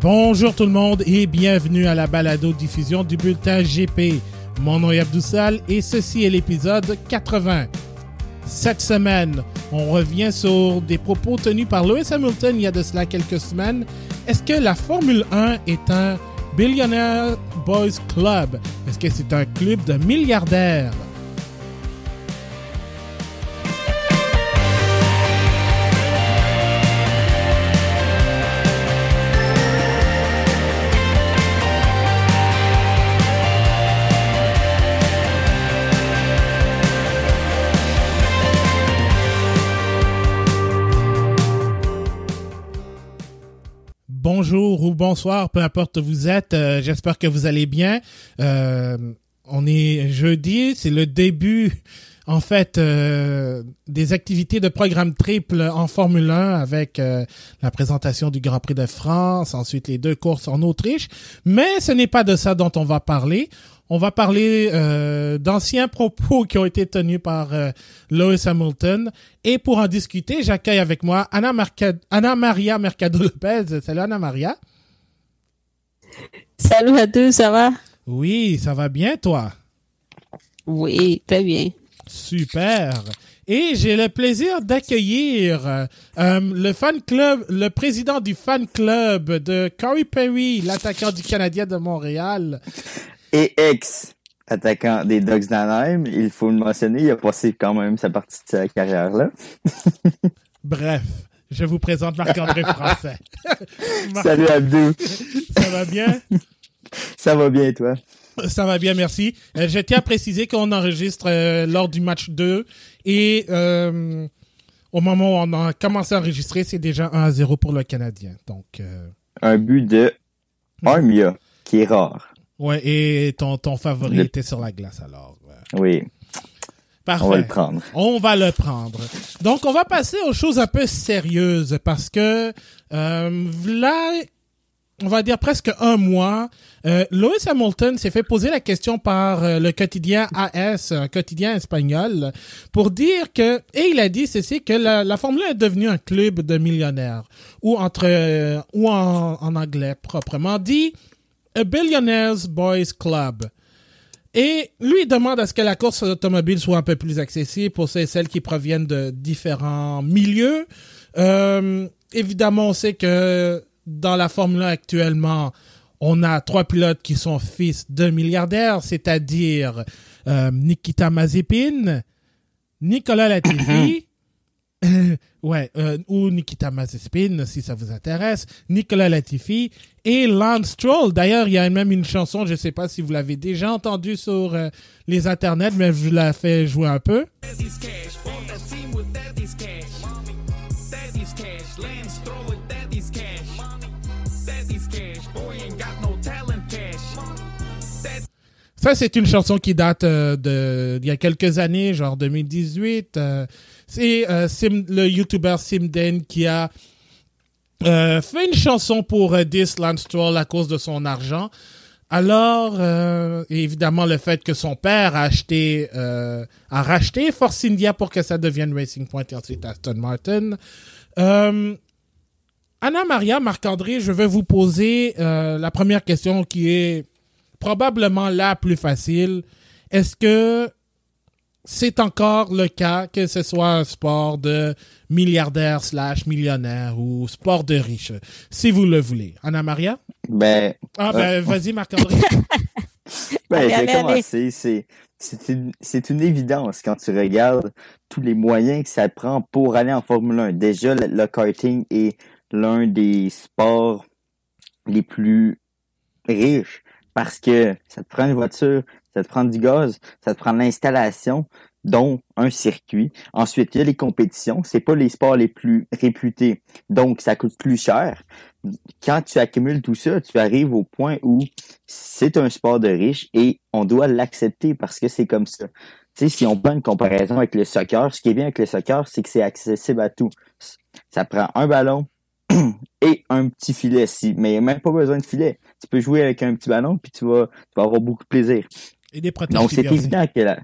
Bonjour tout le monde et bienvenue à la balado-diffusion du bulletin GP. Mon nom est Abdoussal et ceci est l'épisode 80. Cette semaine, on revient sur des propos tenus par Lewis Hamilton il y a de cela quelques semaines. Est-ce que la Formule 1 est un Billionaire Boys Club? Est-ce que c'est un club de milliardaires? Bonjour ou bonsoir, peu importe où vous êtes, j'espère que vous allez bien. On est jeudi, c'est le début en fait des activités de programme triple en Formule 1 avec la présentation du Grand Prix de France, ensuite les 2 courses en Autriche. Mais ce n'est pas de ça dont on va parler. On va parler d'anciens propos qui ont été tenus par Lewis Hamilton. Et pour en discuter, j'accueille avec moi Ana Maria Mercado-Lopez. Salut Ana Maria. Salut à tous, ça va? Oui, ça va bien toi? Oui, très bien. Super. Et j'ai le plaisir d'accueillir le président du fan club de Corey Perry, l'attaquant du Canadien de Montréal. Et ex-attaquant des Ducks d'Anaheim, il faut le mentionner, il a passé quand même sa partie de sa carrière-là. Bref, je vous présente Marc-André Français. Salut Abdou. Ça va bien? Ça va bien, toi? Ça va bien, merci. Je tiens à préciser qu'on enregistre lors du match 2 et au moment où on a commencé à enregistrer, c'est déjà 1-0 pour le Canadien. Donc, un but de Armia, qui est rare. Ouais, et ton favori était sur la glace alors. Oui. Parfait. On va le prendre. On va le prendre. Donc, on va passer aux choses un peu sérieuses parce que là, on va dire presque un mois, Lewis Hamilton s'est fait poser la question par le quotidien AS, un quotidien espagnol, pour dire que, et il a dit ceci, que la Formule 1 est devenue un club de millionnaires, ou en anglais proprement dit, A Billionaire's Boys Club. Et lui, il demande à ce que la course automobile soit un peu plus accessible pour celles qui proviennent de différents milieux. Évidemment, on sait que dans la Formule 1 actuellement, on a 3 pilotes qui sont fils de milliardaires, c'est-à-dire Nikita Mazepin, Nicolas Latifi, ou Nikita Mazepin, si ça vous intéresse, Nicolas Latifi et Lance Stroll. D'ailleurs, il y a même une chanson, je ne sais pas si vous l'avez déjà entendue sur les internets, mais je vous la fais jouer un peu. Ça, c'est une chanson qui date d'il y a quelques années, genre 2018. C'est le YouTuber Simden qui a fait une chanson pour Diss Lance Stroll à cause de son argent. Alors, évidemment, le fait que son père a racheté Force India pour que ça devienne Racing Point et ensuite Aston Martin. Ana Maria, Marc-André, je vais vous poser la première question qui est probablement la plus facile. Est-ce que c'est encore le cas que ce soit un sport de milliardaire / millionnaire ou sport de riche, si vous le voulez? Ana Maria? Vas-y, Marc-André. Je vais commencer. C'est une évidence quand tu regardes tous les moyens que ça prend pour aller en Formule 1. Déjà, le karting est l'un des sports les plus riches parce que ça te prend une voiture, ça te prend du gaz, ça te prend l'installation, dont un circuit. Ensuite, il y a les compétitions. C'est pas les sports les plus réputés, donc ça coûte plus cher. Quand tu accumules tout ça, tu arrives au point où c'est un sport de riche et on doit l'accepter parce que c'est comme ça. Tu sais, si on prend une comparaison avec le soccer, ce qui est bien avec le soccer, c'est que c'est accessible à tout. Ça prend un ballon et un petit filet, mais il n'y a même pas besoin de filet. Tu peux jouer avec un petit ballon puis tu vas avoir beaucoup de plaisir. Et des protèges. Donc, c'est évident que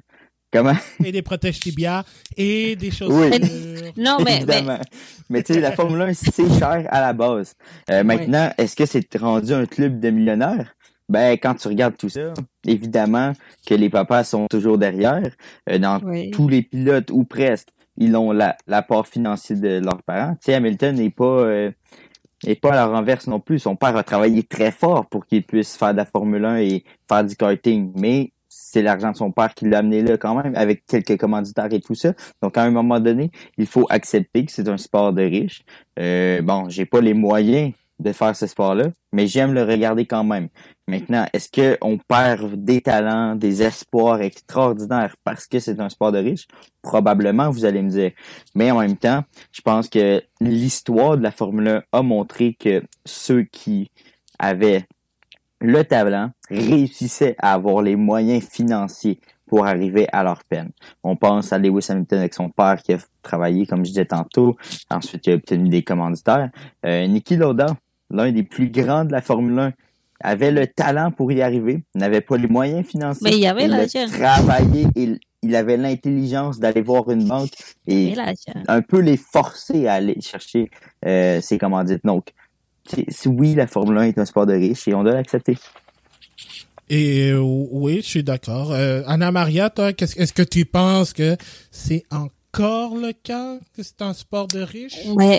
Comment? Et des protège-tibias et des chaussures. Oui. Non, évidemment. Mais tu sais, la Formule 1, c'est cher à la base. Maintenant, est-ce que c'est rendu un club de millionnaires? Ben, quand tu regardes tout ça, évidemment que les papas sont toujours derrière. Dans tous les pilotes, ou presque, ils ont l'apport financier de leurs parents. Tu sais, Hamilton n'est pas à la renverse non plus. Son père a travaillé très fort pour qu'il puisse faire de la Formule 1 et faire du karting. Mais c'est l'argent de son père qui l'a amené là quand même, avec quelques commanditaires et tout ça. Donc, à un moment donné, il faut accepter que c'est un sport de riches. Bon, j'ai pas les moyens de faire ce sport-là, mais j'aime le regarder quand même. Maintenant, est-ce qu'on perd des talents, des espoirs extraordinaires parce que c'est un sport de riches? Probablement, vous allez me dire. Mais en même temps, je pense que l'histoire de la Formule 1 a montré que ceux qui avaient le talent réussissaient à avoir les moyens financiers pour arriver à leur peine. On pense à Lewis Hamilton avec son père qui a travaillé, comme je disais tantôt, ensuite qui a obtenu des commanditaires. Niki Lauda, l'un des plus grands de la Formule 1, avait le talent pour y arriver, n'avait pas les moyens financiers. Mais il y avait l'argent. Il a travaillé et il avait l'intelligence d'aller voir une banque et un peu les forcer à aller chercher ses commandites. Donc, oui, la Formule 1 est un sport de riches et on doit l'accepter. Et oui, je suis d'accord. Anna Maria, toi, est-ce que tu penses que c'est encore le cas, que c'est un sport de riches?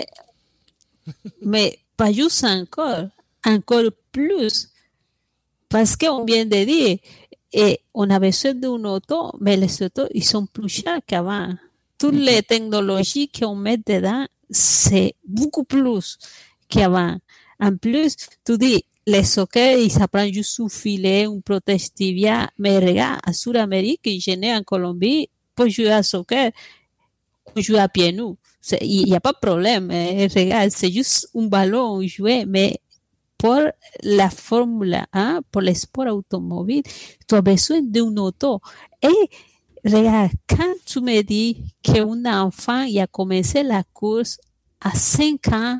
Mais pas juste encore plus. Parce qu'on vient de dire, et on a besoin d'une auto, mais les autos, ils sont plus chers qu'avant. Toutes les technologies qu'on met dedans, c'est beaucoup plus qu'avant. En plus, tu dis, les soccer, ils s'apprennent juste un filet, un protège-tibia, mais regarde, à Sud-Amérique, je n'ai en Colombie, pour jouer à soccer, on joue à pieds nus. Il n'y a pas de problème. Regarde, c'est juste un ballon joué, mais pour la Formule 1, pour le sport automobile, tu as besoin d'une auto. Et regarde, quand tu me dis qu'un enfant il a commencé la course à 5 ans,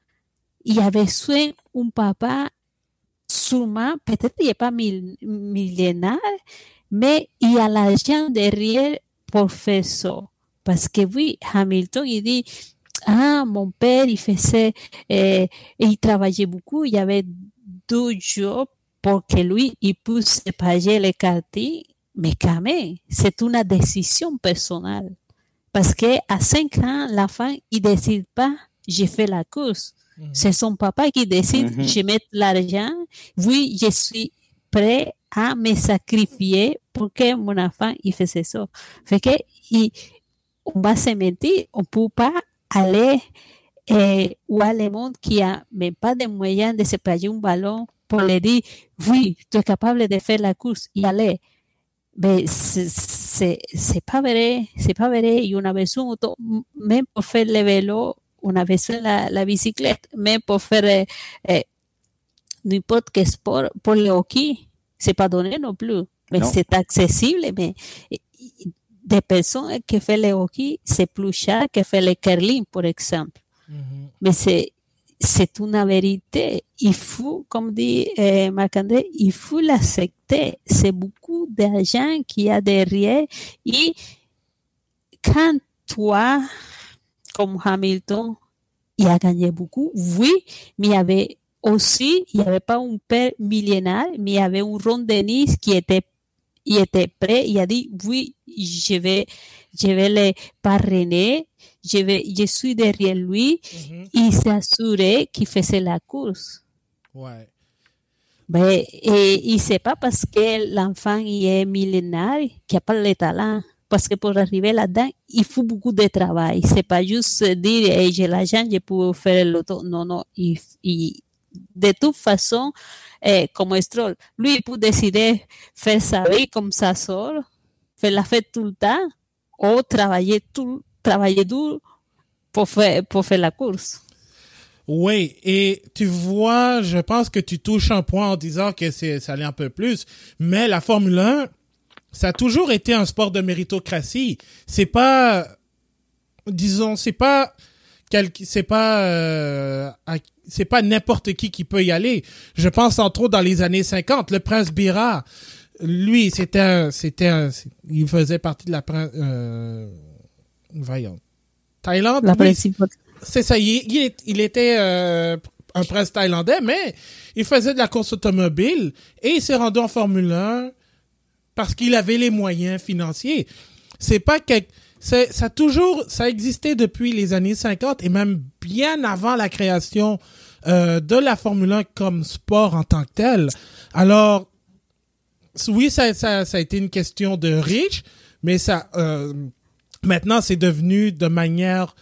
il a besoin d'un papa, sûrement, peut-être il n'est pas millénaire, mais il y a l'argent derrière pour faire ça. Parce que oui, Hamilton, il dit, mon père, il faisait, il travaillait beaucoup, il y avait 2 jobs pour que lui, il puisse payer les karting, mais quand même, c'est une décision personnelle. Parce que à 5 ans, l'enfant, il décide pas, j'ai fait la course. C'est son papa qui décide, je mets l'argent, oui, je suis prêt à me sacrifier pour que mon enfant, il fasse ça. Fait que, on va se mentir, on peut pas aller ou à le monde qui a même pas de moyens de se payer un ballon pour lui dire, oui, tu es capable de faire la course y aller. Mais c'est pas vrai, et on a besoin, même pour faire le vélo, on a besoin la bicyclette, même pour faire n'importe quel sport, pour le hockey, c'est pas donné non plus, mais non. C'est accessible, mais des personnes qui font le hockey, c'est plus cher que faire le curling, par exemple. Mais c'est une vérité. Il faut, comme dit Marc-André, il faut l'accepter. C'est beaucoup d'argent qu'il y a derrière. Et quand toi, comme Hamilton, il a gagné beaucoup, oui, mais il y avait pas un père millénaire, mais il y avait un Ron Dennis qui était prêt. Il a dit, oui, je vais le parrainer. Je suis derrière lui. Il s'est assuré qu'il faisait la course. Ouais. Mais, et c'est pas parce que l'enfant il est millénaire qu'il n'a pas le talent. Parce que pour arriver là-dedans, il faut beaucoup de travail. C'est pas juste dire, hey, j'ai l'argent, je peux faire l'auto. Non. De toute façon, comme Stroll, lui, il peut décider faire sa vie comme ça sort, faire la fête tout le temps, ou travailler dur pour faire la course. Oui, et tu vois, je pense que tu touches un point en disant que ça allait un peu plus, mais la Formule 1, ça a toujours été un sport de méritocratie. C'est pas, disons, c'est pas n'importe qui peut y aller. Je pense entre autres dans les années 50, le prince Bira, lui, il faisait partie de la voyons, Thaïlande. La Oui, principale. c'est ça. Il était un prince thaïlandais, mais il faisait de la course automobile et il s'est rendu en Formule 1 parce qu'il avait les moyens financiers. C'est pas ça a existé depuis les années 50 et même bien avant la création de la Formule 1 comme sport en tant que tel. Alors, oui, ça a été une question de riches, mais maintenant c'est devenu de manière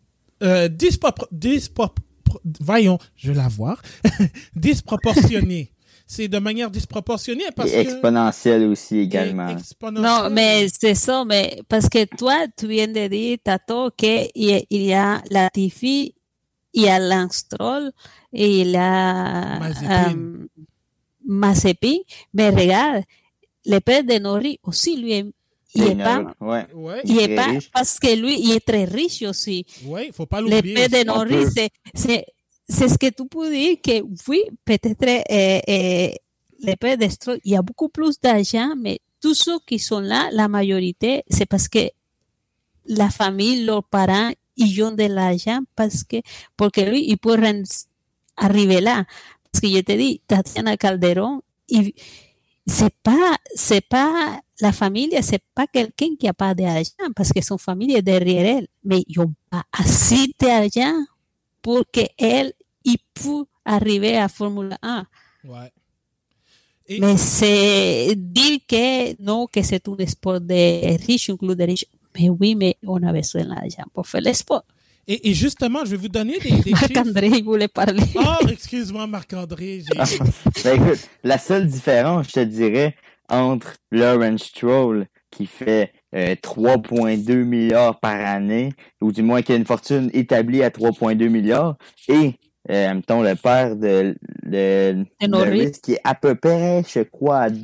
voyons, je vais la voir, disproportionnée. C'est de manière disproportionnée parce et exponentielle aussi également. Non, mais c'est ça, mais parce que toi, tu viens de dire, Tato, qu'il y a Latifi, il y a Lance Stroll et il y a Mazepin, mais regarde, le père de Norris aussi, lui, il est pas parce que lui, il est très riche aussi. Oui, faut pas l'oublier. Le père de Norris, c'est ce que tu peux dire que oui, peut-être le père de Stroll, il y a beaucoup plus d'argent, mais tous ceux qui sont là, la majorité, c'est parce que la famille, leurs parents, ils ont de l'argent porque lui, il peut arriver là. Parce que je te dis, Tatiana Calderón, c'est pas la famille, c'est pas quelqu'un qui a pas d'argent, parce que son famille est derrière elle, mais ils n'ont pas assez d'argent pour qu'elle peut arriver à Formule 1. Ouais. Mais c'est dire que non, que c'est un sport de riches, un club de riches. Mais oui, mais on a besoin d'argent pour faire le sport. Et justement, je vais vous donner des Marc-André, il voulait parler. Oh, excuse-moi, Marc-André. Ben écoute, la seule différence, je te dirais, entre Lawrence Stroll, qui fait 3,2 milliards par année, ou du moins qui a une fortune établie à 3,2 milliards, et mettons, le père de Norris, qui est à peu près, je crois, à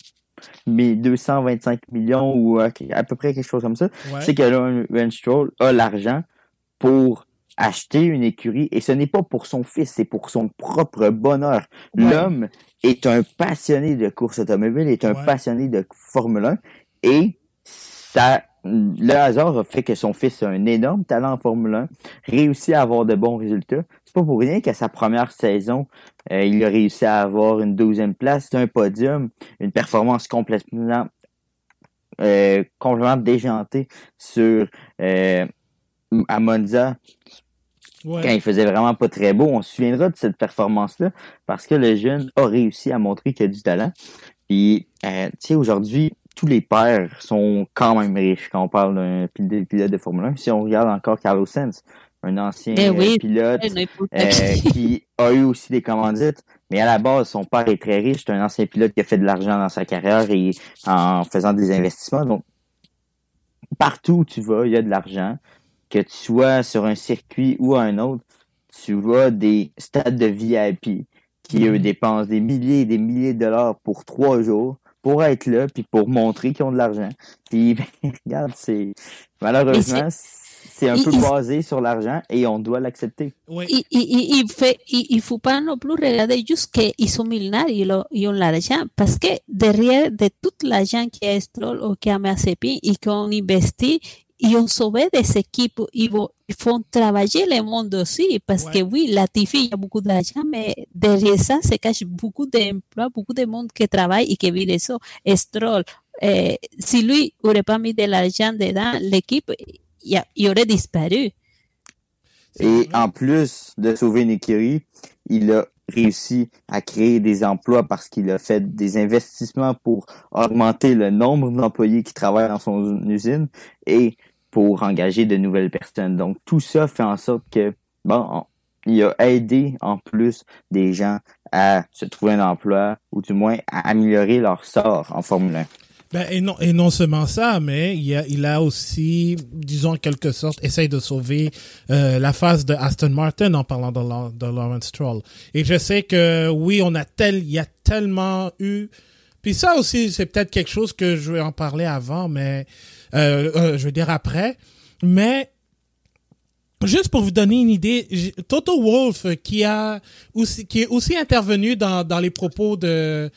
225 millions ou à peu près quelque chose comme ça, c'est que Lawrence Stroll a l'argent pour acheter une écurie, et ce n'est pas pour son fils, c'est pour son propre bonheur. Ouais. L'homme est un passionné de course automobile, est un passionné de Formule 1, et le hasard a fait que son fils a un énorme talent en Formule 1, réussit à avoir de bons résultats. C'est pas pour rien qu'à sa première saison, il a réussi à avoir une 12e place, un podium, une performance complètement déjantée sur à Monza, quand il faisait vraiment pas très beau. On se souviendra de cette performance-là parce que le jeune a réussi à montrer qu'il a du talent. Puis, tu sais, aujourd'hui, tous les pères sont quand même riches quand on parle d'un pilote de Formule 1. Si on regarde encore Carlos Sainz, un ancien pilote qui a eu aussi des commandites, mais à la base, son père est très riche. C'est un ancien pilote qui a fait de l'argent dans sa carrière et en faisant des investissements. Donc, partout où tu vas, il y a de l'argent. Que tu sois sur un circuit ou un autre, tu vois des stades de VIP qui, eux, dépensent des milliers et des milliers de dollars pour 3 jours pour être là puis pour montrer qu'ils ont de l'argent. Puis, regarde, malheureusement, c'est un peu basé sur l'argent et on doit l'accepter. Oui. Il faut pas non plus regarder juste qu'ils sont millionnaires, ils ont l'argent, parce que derrière de tout l'argent qui a Stroll ou qui a Mazepin et qu'on investit, ils ont sauvé des équipes, ils font travailler le monde aussi, parce que oui, Latifi, il y a beaucoup d'argent, mais derrière ça se cache beaucoup d'emplois, beaucoup de monde qui travaille et qui vit de ça. Stroll, si lui n'aurait pas mis de l'argent dedans, l'équipe, il aurait disparu. Et en plus de sauver une écurie, il a réussi à créer des emplois parce qu'il a fait des investissements pour augmenter le nombre d'employés qui travaillent dans son usine et pour engager de nouvelles personnes. Donc, tout ça fait en sorte que, il a aidé en plus des gens à se trouver un emploi ou du moins à améliorer leur sort en Formule 1. Et non seulement ça, mais il a aussi, disons en quelque sorte, essayé de sauver la face de Aston Martin en parlant de Lawrence Stroll. Et je sais que oui, il y a tellement eu. Puis ça aussi, c'est peut-être quelque chose que je vais en parler avant, mais je veux dire après. Mais juste pour vous donner une idée, Toto Wolff qui est aussi intervenu dans les propos de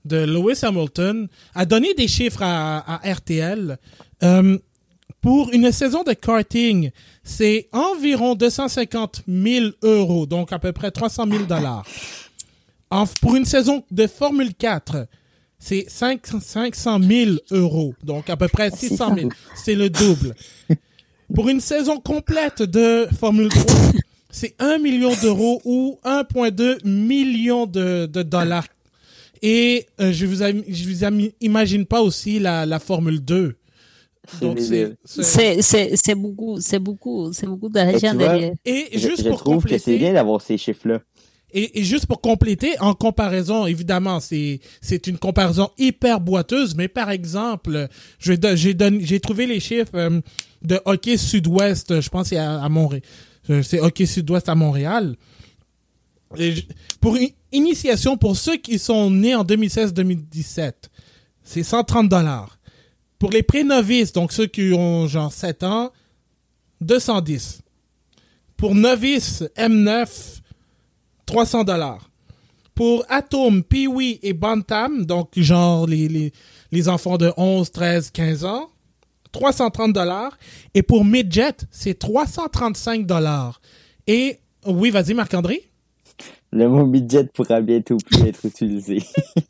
de Lewis Hamilton a donné des chiffres à RTL. Pour une saison de karting, c'est environ 250 000 €, donc à peu près 300 000 $. Pour une saison de Formule 4, c'est 500 000 €, donc à peu près 600 000. C'est le double. Pour une saison complète de Formule 3, c'est 1 million d'euros ou 1,2 million de dollars. Et je vous imagine pas aussi la Formule 2. Donc c'est beaucoup d'argent derrière. Et juste pour trouve compléter, que c'est bien d'avoir ces chiffres-là. Et juste pour compléter, en comparaison, évidemment, c'est une comparaison hyper boiteuse, mais par exemple, j'ai trouvé les chiffres de Hockey Sud-Ouest, je pense c'est à Montréal. C'est Hockey Sud-Ouest à Montréal. Pour initiation, pour ceux qui sont nés en 2016-2017, c'est 130 $. Pour les pré-novices, donc ceux qui ont genre 7 ans, 210. Pour novices M9, 300 $. Pour Atom, Pee-wee et Bantam, donc genre les enfants de 11, 13, 15 ans, 330 $. Et pour Midget, c'est 335 $. Et oui, vas-y Marc-André. Le mot midget pourra bientôt plus être utilisé.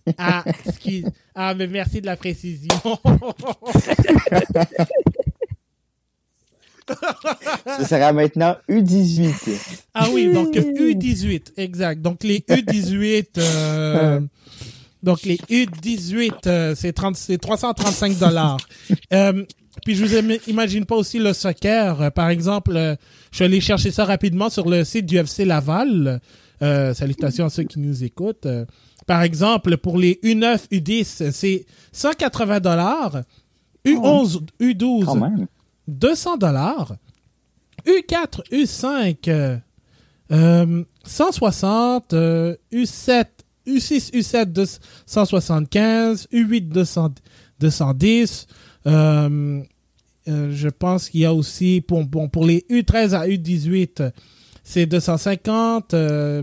Mais merci de la précision. Ce sera maintenant U18. Ah oui, donc U18, exact. Donc les U18, c'est 335 $. Puis je vous imagine pas aussi le soccer. Par exemple, je suis allé chercher ça rapidement sur le site du FC Laval. Salutations à ceux qui nous écoutent. Par exemple, pour les U9, U10, c'est 180 $. U11, U12, 200 $. U4, U5, 160, U7, U6, U7, 175, U8, 210. Je pense qu'il y a aussi, pour les U13 à U18, c'est 250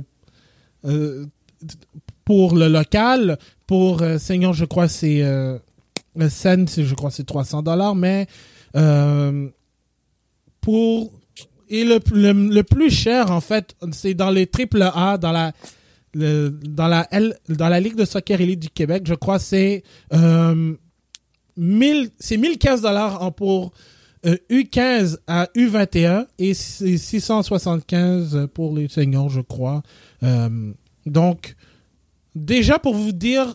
pour le local. Pour Seigneur, je crois c'est Seine, je crois c'est 300 $. Mais le plus cher en fait, c'est dans les AAA, dans la Ligue de soccer élite du Québec. Je crois c'est 1015 $ pour U15 à U21 et c'est 675 pour les seniors, je crois. Donc, déjà pour vous dire,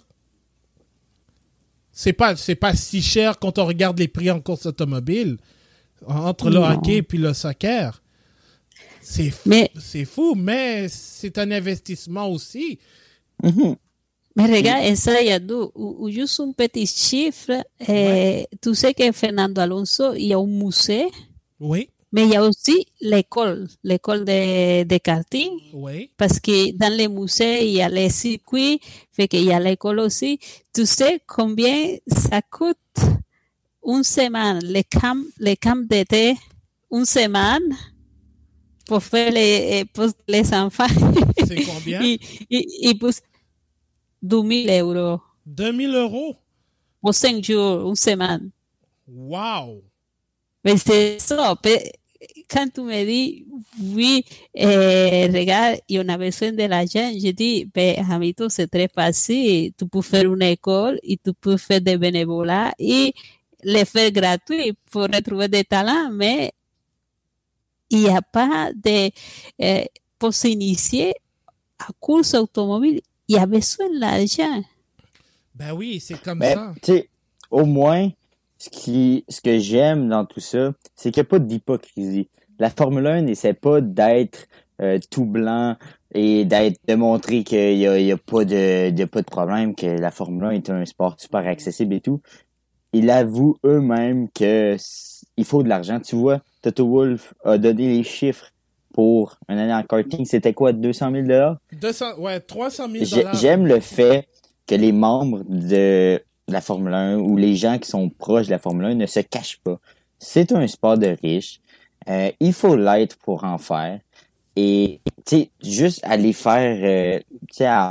c'est pas si cher quand on regarde les prix en course automobile entre le hockey et puis le soccer. C'est fou, mais c'est un investissement aussi. Mm-hmm. Mais regarde, ça, il y a juste un petit chiffre. Tu sais que Fernando Alonso, il y a un musée. Oui. Mais il y a aussi l'école de karting. Oui. Parce que dans les musées, il y a les circuits, fait qu'il y a l'école aussi. Tu sais combien ça coûte une semaine, les camps d'été, une semaine pour faire pour les enfants. C'est combien? Et pour 2 000 €. 2 000 € pour 5 jours, une semaine. Wow! Mais c'est ça. Quand tu me dis, oui, regarde, on a besoin de l'argent, je dis, amito, c'est très facile. Tu peux faire une école et tu peux faire des bénévolats et les faire gratuits pour retrouver des talents, mais il n'y a pas de... pour s'initier à course automobile, il y a besoin de l'argent. Ben oui, c'est comme ça. Tu sais, au moins, ce que j'aime dans tout ça, c'est qu'il n'y a pas d'hypocrisie. La Formule 1 n'essaie pas d'être tout blanc et de montrer qu'il y a pas de problème, que la Formule 1 est un sport super accessible et tout. Ils avouent eux-mêmes que il faut de l'argent. Tu vois, Toto Wolff a donné les chiffres pour une année en karting. C'était quoi, 200 000 $? Ouais, 300 000 $. J'aime le fait que les membres de la Formule 1 ou les gens qui sont proches de la Formule 1 ne se cachent pas. C'est un sport de riches. Il faut l'être pour en faire. Et, tu sais, juste aller faire, tu sais,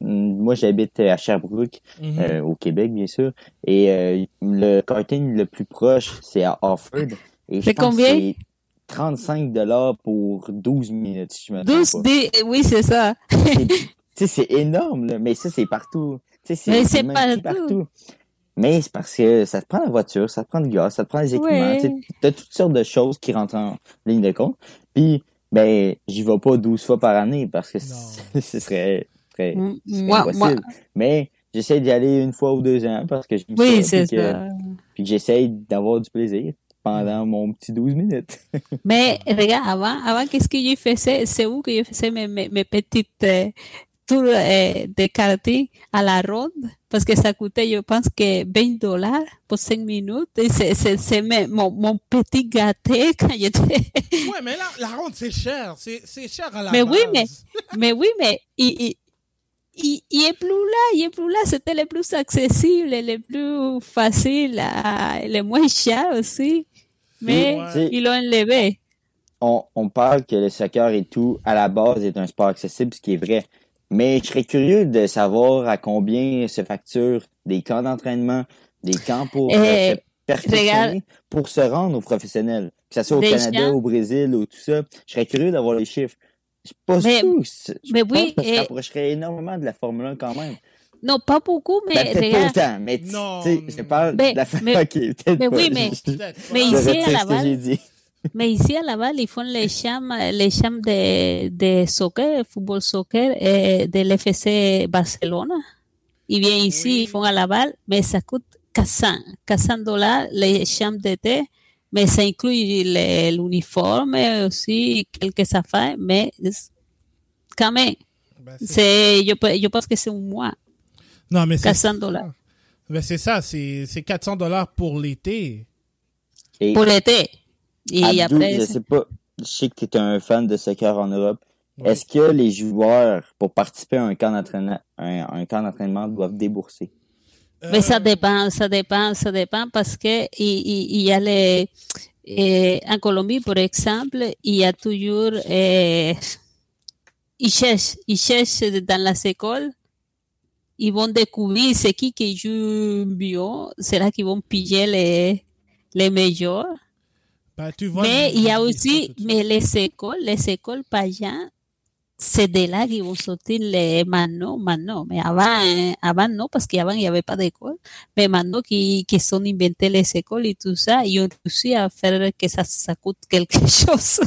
moi, j'habite à Sherbrooke, au Québec, bien sûr. Et le karting le plus proche, c'est à Offord. Et je C'est pense que combien? c'est 35$ pour 12 minutes, si je me trompe 12 pas. oui, c'est ça. C'est énorme, là. Mais ça, c'est partout. Mais C'est c'est même plus partout. partout. Mais c'est parce que ça te prend la voiture, ça te prend le gaz, ça te prend les équipements. Ouais. T'as toutes sortes de choses qui rentrent en ligne de compte. Puis, ben, j'y vais pas 12 fois par année parce que ce serait Moi, impossible. Mais j'essaie d'y aller une fois ou 2 ans parce que j'aime oui, ça. c'est ça. Puis que j'essaie d'avoir du plaisir pendant mon petit 12 minutes. Mais regarde, avant qu'est-ce que je faisais? C'est où que je faisais mes petites tours de karting à la ronde? Parce que ça coûtait, je pense que $20 pour 5 minutes. Et c'est mon petit gâté quand j'étais. Ouais, mais là, la ronde, c'est cher. C'est cher à la Mais base. oui, mais il est plus là, il est plus là. C'était le plus accessible, le plus facile, le moins cher aussi. Mais Ouais. ils l'ont enlevé. On parle que le soccer et tout, à la base, est un sport accessible, ce qui est vrai. Mais je serais curieux de savoir à combien se facturent des camps d'entraînement, des camps pour se perfectionner, pour se rendre aux professionnels. Que ce soit au Canada, au Brésil, ou tout ça. Je serais curieux d'avoir les chiffres. Je pense que ça se rapprocherait énormément de la Formule 1 quand même. Non, pas beaucoup, mais peut-être pas autant, mais tu sais, je parle de la OK, peut-être mais pas. Oui, mais ici à Laval, mais ici à Laval, ils font les champs de soccer, football soccer, de l'FC Barcelona. Ils viennent ici, ils font à Laval, mais ça coûte $400 les champs d'été, mais ça inclut l'uniforme aussi, quelques affaires, mais quand même, je pense que c'est un mois. Non, mais $400. Ben c'est ça, c'est $400 pour l'été. Pour l'été. Et Abdou, après, je sais pas, je sais que tu es un fan de soccer en Europe. Oui. Est-ce que les joueurs, pour participer à un camp d'entraînement, doivent débourser? Mais ça dépend parce que il y a en Colombie, par exemple, il y a toujours, ils cherchent dans les écoles, ils vont découvrir ce qui joue bien, c'est là qu'ils vont piller les meilleurs. Bah, tu vois, mais il y a aussi, mais les écoles payantes, c'est de là qu'ils vont sortir les maintenant. Mais avant non, parce qu'avant il n'y avait pas d'école. Mais maintenant qui sont inventés les écoles et tout ça, ils ont réussi à faire que ça coûte quelque chose.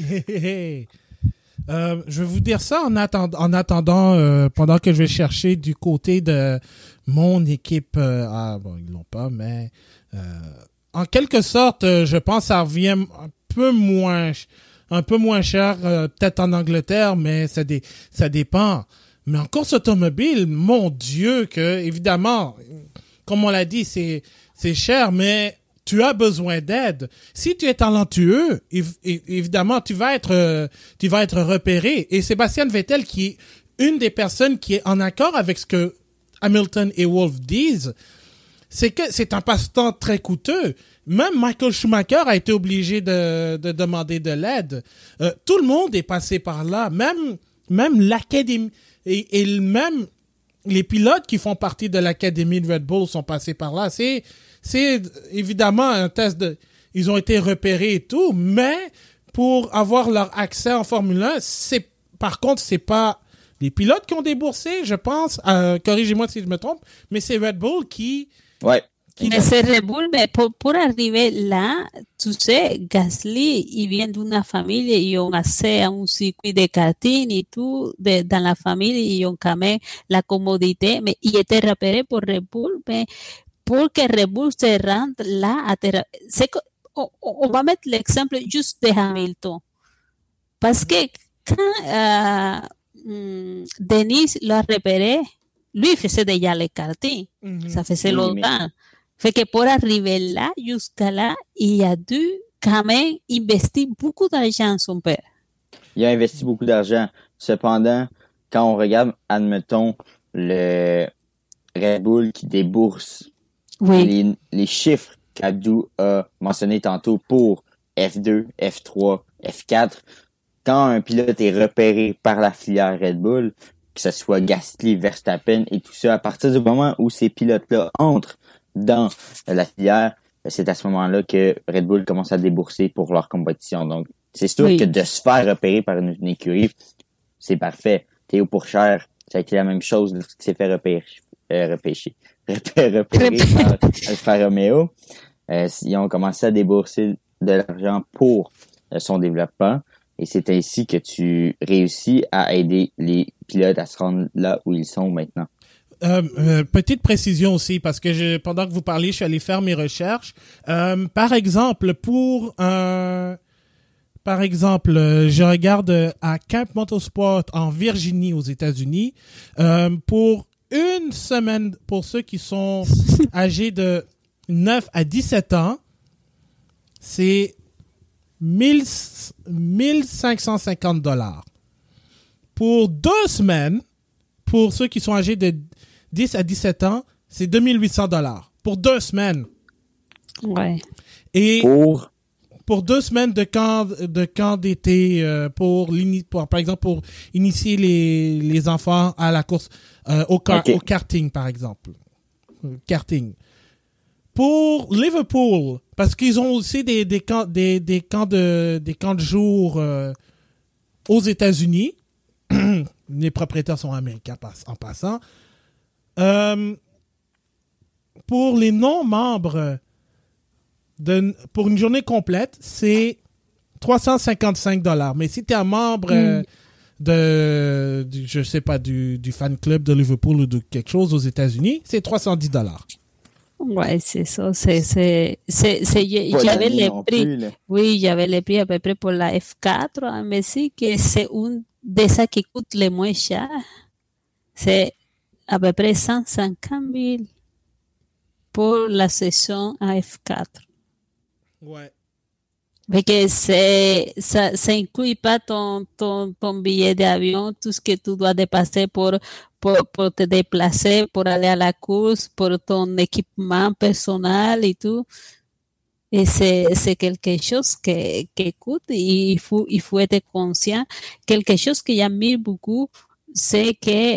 Je vais vous dire ça en attendant pendant que je vais chercher du côté de mon équipe. Bon, ils l'ont pas, mais en quelque sorte, je pense que ça revient un peu moins cher, peut-être en Angleterre, mais ça dépend. Mais en course automobile, mon Dieu, que évidemment, comme on l'a dit, c'est cher, mais tu as besoin d'aide. Si tu es talentueux, évidemment, tu vas être repéré. Et Sébastien Vettel, qui est une des personnes qui est en accord avec ce que Hamilton et Wolff disent, c'est que c'est un passe-temps très coûteux. Même Michael Schumacher a été obligé de demander de l'aide. Tout le monde est passé par là. Même l'académie et même les pilotes qui font partie de l'académie de Red Bull sont passés par là. C'est évidemment un test ils ont été repérés et tout, mais pour avoir leur accès en Formule 1, par contre, c'est pas les pilotes qui ont déboursé, je pense, corrigez-moi si je me trompe, mais c'est Red Bull qui... Ouais. Mais c'est Red Bull, mais pour arriver là, tu sais, Gasly, il vient d'une famille, ils ont accès à un circuit de karting et tout, dans la famille, ils ont quand même la commodité, mais il était repéré pour Red Bull, mais pour que Red Bull se rende là, on va mettre l'exemple juste de Hamilton. Parce que quand Denis l'a repéré, lui faisait déjà le karting. Ça faisait longtemps. Fait que pour arriver là, jusqu'à là, il a dû quand même investir beaucoup d'argent, son père. Il a investi beaucoup d'argent. Cependant, quand on regarde, admettons, le Red Bull qui débourse les chiffres qu'Abdou a mentionnés tantôt pour F2, F3, F4, quand un pilote est repéré par la filière Red Bull, que ce soit Gasly, Verstappen et tout ça, à partir du moment où ces pilotes-là entrent dans la filière, c'est à ce moment-là que Red Bull commence à débourser pour leur compétition. Donc, c'est sûr que de se faire repérer par une écurie, c'est parfait. Théo Pourchaire, ça a été la même chose lorsqu'il s'est fait repérer par Alfa Romeo. Ils ont commencé à débourser de l'argent pour son développement. Et c'est ainsi que tu réussis à aider les pilotes à se rendre là où ils sont maintenant. Petite précision aussi, parce que pendant que vous parliez, je suis allé faire mes recherches. Par exemple, je regarde à Camp Motorsport en Virginie, aux États-Unis, pour une semaine, pour ceux qui sont âgés de 9 à 17 ans, c'est 1550 $. Pour 2 semaines, pour ceux qui sont âgés de 10 à 17 ans, c'est 2800 $. Pour 2 semaines. Ouais. Et pour 2 semaines de camp d'été, par exemple, pour initier les enfants à la course, au karting, par exemple. Karting. Pour Liverpool, parce qu'ils ont aussi des camps de jour aux États-Unis. Les propriétaires sont américains en passant. Pour les non-membres, pour une journée complète, c'est 355 $. Mais si tu es un membre du fan club de Liverpool ou de quelque chose aux États-Unis, c'est 310 $. Ouais, c'est ça. Il y avait les prix. Oui, il y avait les prix à peu près pour la F4, hein, mais c'est que c'est une de ça qui coûte le moins cher. C'est à peu près 150 000 pour la saison à F4. Ouais. Mais que ça inclut pas ton billet d'avion, tout ce que tu dois dépasser pour te déplacer, pour aller à la course, pour ton équipement personnel et tout. Et c'est quelque chose qui coûte et il faut être conscient. Quelque chose qui j'admire beaucoup, c'est que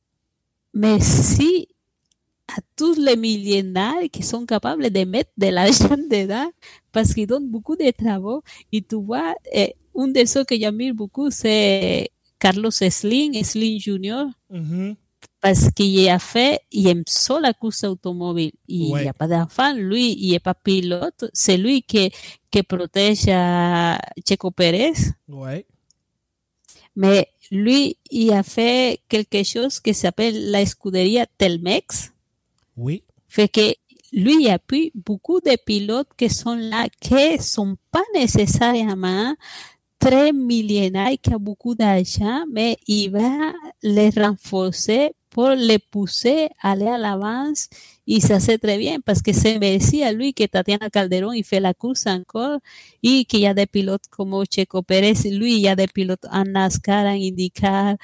merci à tous les millionnaires qui sont capables de mettre de l'argent dedans parce qu'ils donnent beaucoup de travaux. Et tu vois, un de ceux que j'admire beaucoup, c'est Carlos Slim Jr. Mm-hmm. Parce qu'il a fait, il aime ça la course automobile. Il n'y a pas d'enfant, lui, il n'est pas pilote. C'est lui qui protège à Checo Pérez. Ouais. Mais lui, il a fait quelque chose qui s'appelle la escuderia Telmex. Oui. Fait que lui, il appuie beaucoup de pilotes qui sont là, qui sont pas nécessairement très millénaires, qui ont beaucoup d'argent, mais il va les renforcer pour les pousser à aller à l'avance. Et ça c'est très bien parce que c'est merci à lui que Tatiana Calderón il fait la course encore et qu'il y a des pilotes comme Checo Pérez. Lui, il y a des pilotes en NASCAR, en IndyCar,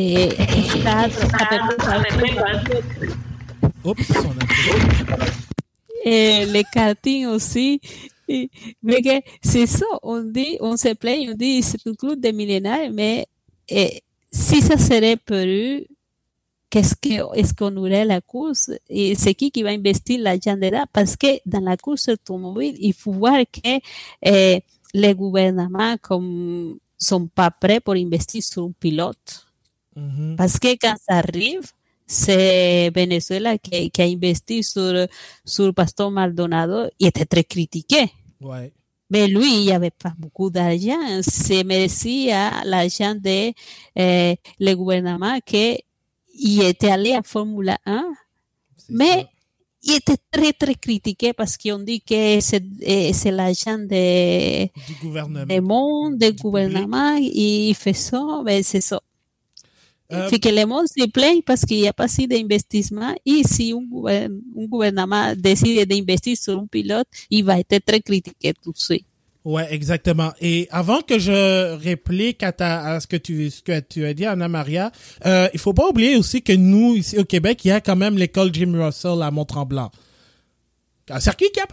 les karting aussi. Mais que c'est ça, on se plaint, on dit c'est un club de millénaires, mais si ça serait Pérou, est-ce qu'on aurait la course et c'est qui va investir l'argent dedans parce que dans la course automobile il faut voir que les gouvernements comme sont pas prêts pour investir sur un pilote parce que quand ça arrive c'est Venezuela qui a investi sur Pastor Maldonado et était très critiqué. Ouais. Mais lui, il n'y avait pas beaucoup d'argent. C'est merci à l'argent de le gouvernement qu'il était allé à Formule 1. Mais il était très, très critiqué parce qu'on dit que c'est l'argent du gouvernement. Il fait ça, mais c'est ça. Fait que le monde se plaint parce qu'il n'y a pas assez d'investissement et si un gouvernement décide d'investir sur un pilote, il va être très critiqué tout de suite. Ouais, exactement. Et avant que je réplique à ce que tu as dit, Anna Maria, il faut pas oublier aussi que nous, ici au Québec, il y a quand même l'école Jim Russell à Mont-Tremblant. Un circuit qui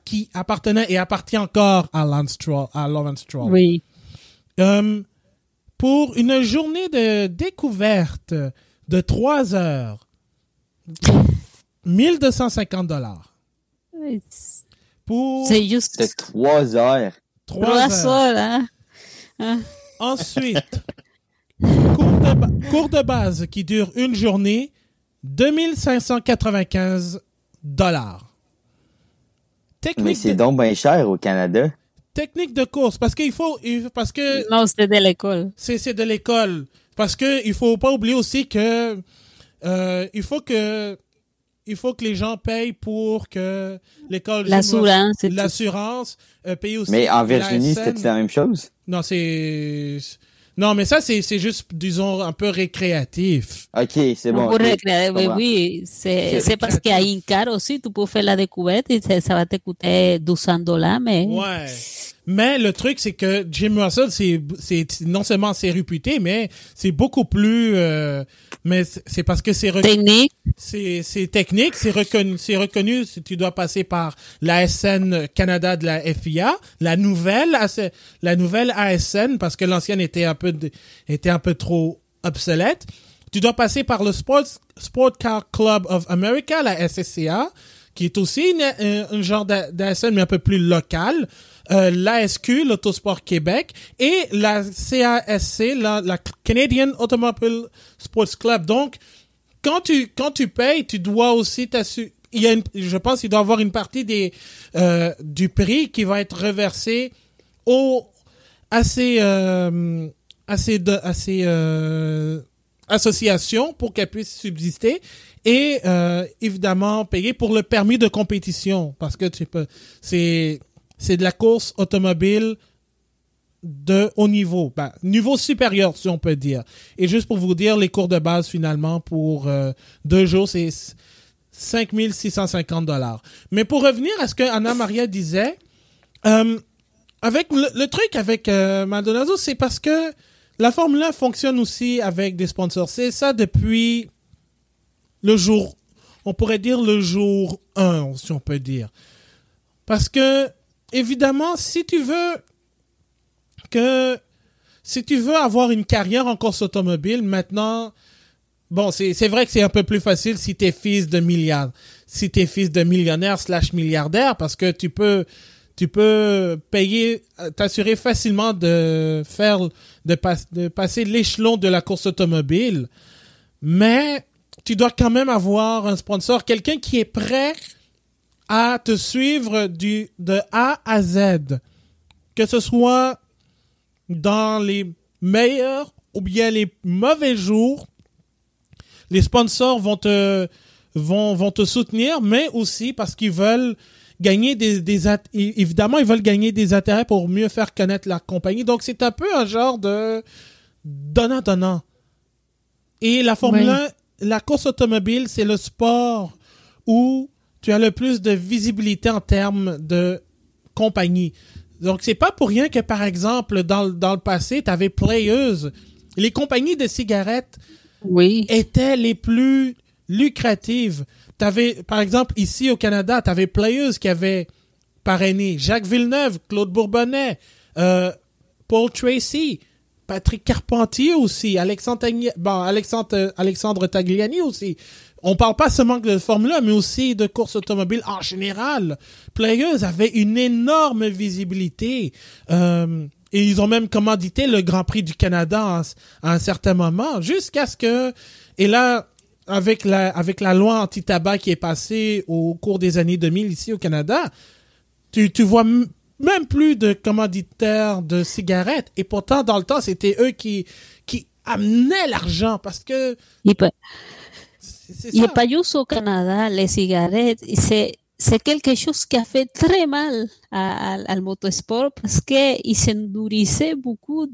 appartenait et appartient encore à Lawrence Stroll. Oui. pour une journée de découverte de 3 heures. 1 250 $. Pour C'est juste De 3 heures. 3 heures, hein? Ensuite, cours de base qui dure une journée, 2595 $. Mais c'est donc bien cher au Canada. Technique de course, parce que Non, c'est de l'école. c'est de l'école. Parce que il faut pas oublier aussi que il faut que les gens payent pour que l'école L'assurance et tout. l'assurance paye aussi. Mais en Virginie, la c'était la même chose? Non, mais ça c'est juste, disons, un peu récréatif. OK, c'est bon. Pour ok, recréer, je oui, comprends. oui. C'est parce qu'il y a une carte aussi, tu peux faire la découverte et ça va te coûter 200 $, mais Ouais. Mais le truc, c'est que Jim Russell, c'est non seulement c'est réputé, mais c'est beaucoup plus, mais c'est parce que technique. c'est technique, c'est reconnu, tu dois passer par l'ASN Canada de la FIA, la nouvelle ASN, parce que l'ancienne était un peu trop obsolète. Tu dois passer par le Sport Car Club of America, la SSCA, qui est aussi un genre d'ASN, mais un peu plus local. L'ASQ, l'Autosport Québec, et la CASC, la Canadian Automobile Sports Club. Donc, quand tu payes, tu dois aussi t'assurer. Je pense qu'il doit y avoir une partie du prix qui va être reversé à ces associations pour qu'elles puissent subsister et évidemment payer pour le permis de compétition, parce que c'est de la course automobile de haut niveau, niveau supérieur si on peut dire. Et juste pour vous dire, les cours de base finalement pour 2 jours, c'est 5650 $. Mais pour revenir à ce que Anna Maria disait, avec le truc avec Maldonado, c'est parce que la Formule 1 fonctionne aussi avec des sponsors. C'est ça depuis on pourrait dire le jour 1, si on peut dire. Parce que évidemment, si tu veux avoir une carrière en course automobile, maintenant, bon, c'est vrai que c'est un peu plus facile si t'es fils de millionnaire /milliardaire, parce que tu peux t'assurer facilement de passer l'échelon de la course automobile, mais tu dois quand même avoir un sponsor, quelqu'un qui est prêt à te suivre de A à Z, que ce soit dans les meilleurs ou bien les mauvais jours. Les sponsors vont te soutenir, mais aussi parce qu'ils veulent gagner évidemment, ils veulent gagner des intérêts pour mieux faire connaître la compagnie. Donc, c'est un peu un genre de donnant-donnant. Et la Formule 1, la course automobile, c'est le sport où tu as le plus de visibilité en termes de compagnie. Donc, c'est pas pour rien que, par exemple, dans le passé, tu avais Players. Les compagnies de cigarettes étaient les plus lucratives. T'avais, par exemple, ici au Canada, tu avais Players qui avait parrainé Jacques Villeneuve, Claude Bourbonnais, Paul Tracy, Patrick Carpentier aussi, Alexandre Tagliani aussi. On parle pas seulement de Formule 1, mais aussi de course automobile en général. Players avait une énorme visibilité. Et ils ont même commandité le Grand Prix du Canada à un certain moment, jusqu'à ce que... Et là, avec la loi anti-tabac qui est passée au cours des années 2000 ici au Canada, tu vois même plus de commanditaires de cigarettes. Et pourtant, dans le temps, c'était eux qui amenaient l'argent, parce que... Il n'y a pas juste au Canada, les cigarettes, c'est quelque chose qui a fait très mal al motosport parce qu'il se nourrissait beaucoup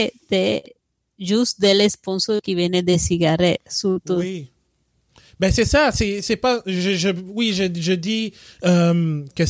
juste des sponsors qui venaient des cigarettes, surtout. Oui. Ben c'est ça, c'est pas je dis que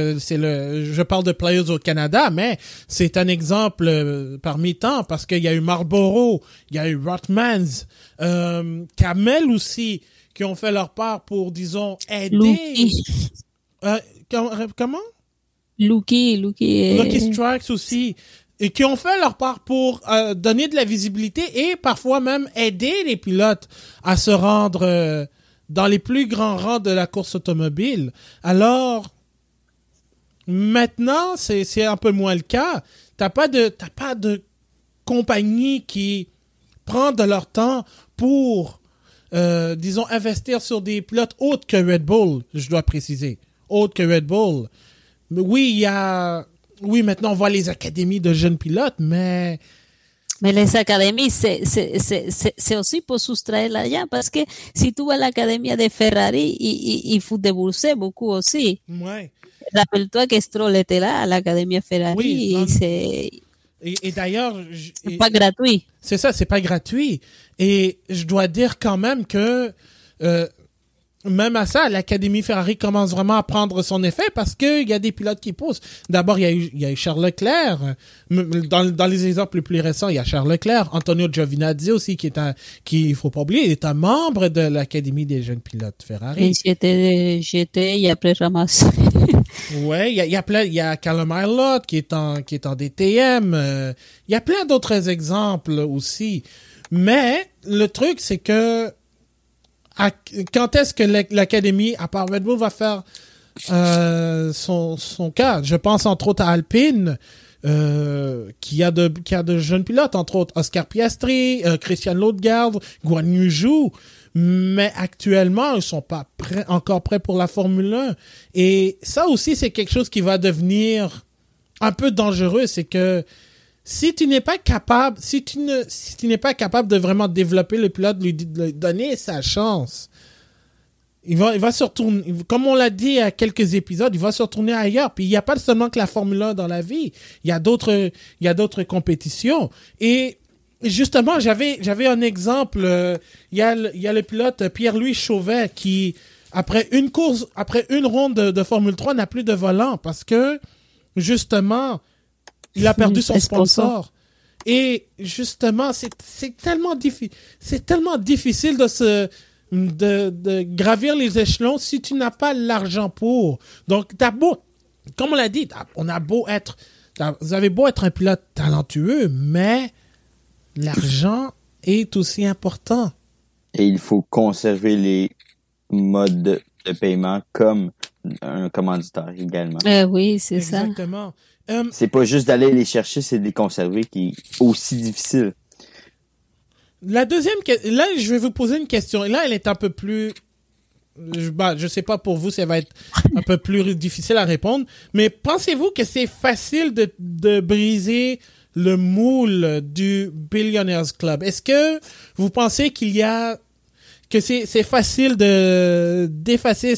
je parle de Players au Canada, mais c'est un exemple parmi tant, parce qu'il y a eu Marlboro, il y a eu Rothmans, Camel aussi, qui ont fait leur part pour, disons, aider. Comment? Lucky Strikes aussi. et qui ont fait leur part pour donner de la visibilité et parfois même aider les pilotes à se rendre dans les plus grands rangs de la course automobile. Alors, maintenant, c'est un peu moins le cas. T'as pas de compagnie qui prend de leur temps pour, disons, investir sur des pilotes autres que Red Bull, je dois préciser. Autres que Red Bull. Mais oui, maintenant, on voit les académies de jeunes pilotes, mais les académies, c'est aussi pour soustraire l'argent, parce que si tu vas à l'académie de Ferrari, il faut débourser beaucoup aussi. Ouais. Rappelle-toi que Stroll était là à l'académie Ferrari, Oui, et d'ailleurs, c'est pas gratuit. C'est ça, c'est pas gratuit. Et je dois dire quand même que même à ça, l'Académie Ferrari commence vraiment à prendre son effet parce que il y a des pilotes qui poussent. D'abord, il y a eu Charles Leclerc. Dans les exemples les plus récents, il y a Charles Leclerc, Antonio Giovinazzi aussi il faut pas oublier, il est un membre de l'Académie des jeunes pilotes Ferrari. Et j'étais et après ramassé. Ouais, il y a Callum Ilott qui est en DTM. Il y a plein d'autres exemples aussi. Mais le truc, c'est que quand est-ce que l'Académie, à part Red Bull, va faire son cas? Je pense entre autres à Alpine, qui a de jeunes pilotes, entre autres Oscar Piastri, Christian Lundgaard, Guan Yu Zhou. Mais actuellement, ils sont pas encore prêts pour la Formule 1. Et ça aussi, c'est quelque chose qui va devenir un peu dangereux. C'est que si tu n'es pas capable de vraiment développer le pilote, de lui donner sa chance, il va se retourner, comme on l'a dit à quelques épisodes, il va se retourner ailleurs. Puis il n'y a pas seulement que la Formule 1 dans la vie. Il y a d'autres compétitions. Et justement, j'avais un exemple. Il y a le pilote Pierre-Louis Chauvet qui, après une ronde de Formule 3, n'a plus de volant parce que, justement, il a perdu son sponsor. Et justement, c'est tellement difficile de gravir les échelons si tu n'as pas l'argent pour. Donc, comme on l'a dit, vous avez beau être un pilote talentueux, mais l'argent est aussi important. Et il faut conserver les modes de paiement comme un commanditaire également. Oui, c'est ça. Exactement. C'est pas juste d'aller les chercher, c'est de les conserver qui est aussi difficile. La deuxième question, là, je vais vous poser une question. Et là, elle est un peu plus, je sais pas pour vous, ça va être un peu plus difficile à répondre. Mais pensez-vous que c'est facile de briser le moule du Billionaires Club? Est-ce que vous pensez que c'est facile d'effacer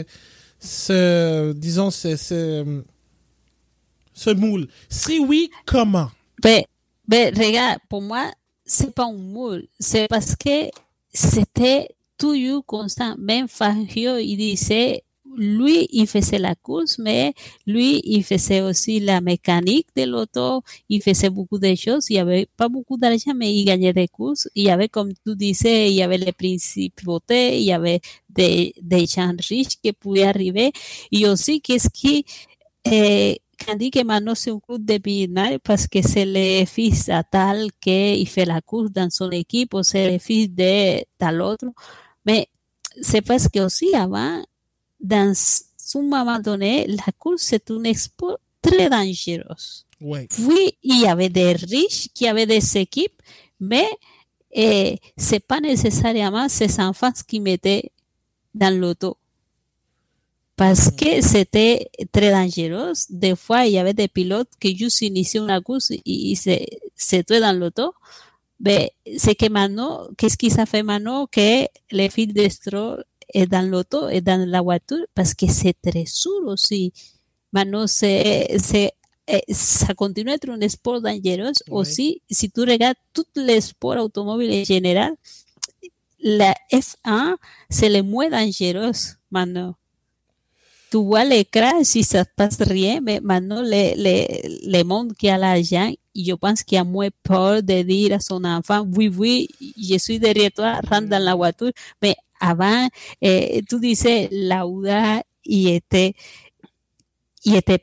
ce moule? Si oui, comment? Ben, regarde, pour moi, c'est pas un moule. C'est parce que c'était toujours constant. Même Fangio, il disait, lui, il faisait la course, mais lui, il faisait aussi la mécanique de l'auto. Il faisait beaucoup de choses. Il y avait pas beaucoup d'argent, mais il gagnait des courses. Il y avait, comme tu disais, il y avait les principautés, il y avait des gens riches qui pouvaient arriver. Et aussi, qu'est-ce qui, quand dit que maintenant c'est un club de millionnaires parce que c'est le fils à tal qu'il fait la course dans son équipe ou c'est le fils de tal autre. Mais c'est parce que aussi avant, dans un moment donné, la course c'est un sport très dangereux. Ouais. Oui, il y avait des riches qui avaient des équipes, mais c'est pas nécessairement ces enfants qui mettaient dans l'auto. Parce que c'était très dangereux. Des fois, il y avait des pilotes qui juste initiaient une course et se tuaient dans l'auto. Mais c'est que maintenant, qu'est-ce qui ça fait maintenant que les fils de Stroll est dans l'auto et dans la voiture? Parce que c'est très sûr aussi. Maintenant, ça continue à être un sport dangereux. Oui. Aussi, si tu regardes tous les sports automobiles en général, la F1, c'est le moins dangereux maintenant. Tu vois les crashs si ça ne passe rien, mais maintenant, le monde qui a l'argent, je pense qu'il a moins peur de dire à son enfant, oui, je suis derrière toi, rentre dans la voiture. Mais avant, tu disais, Lauda, il était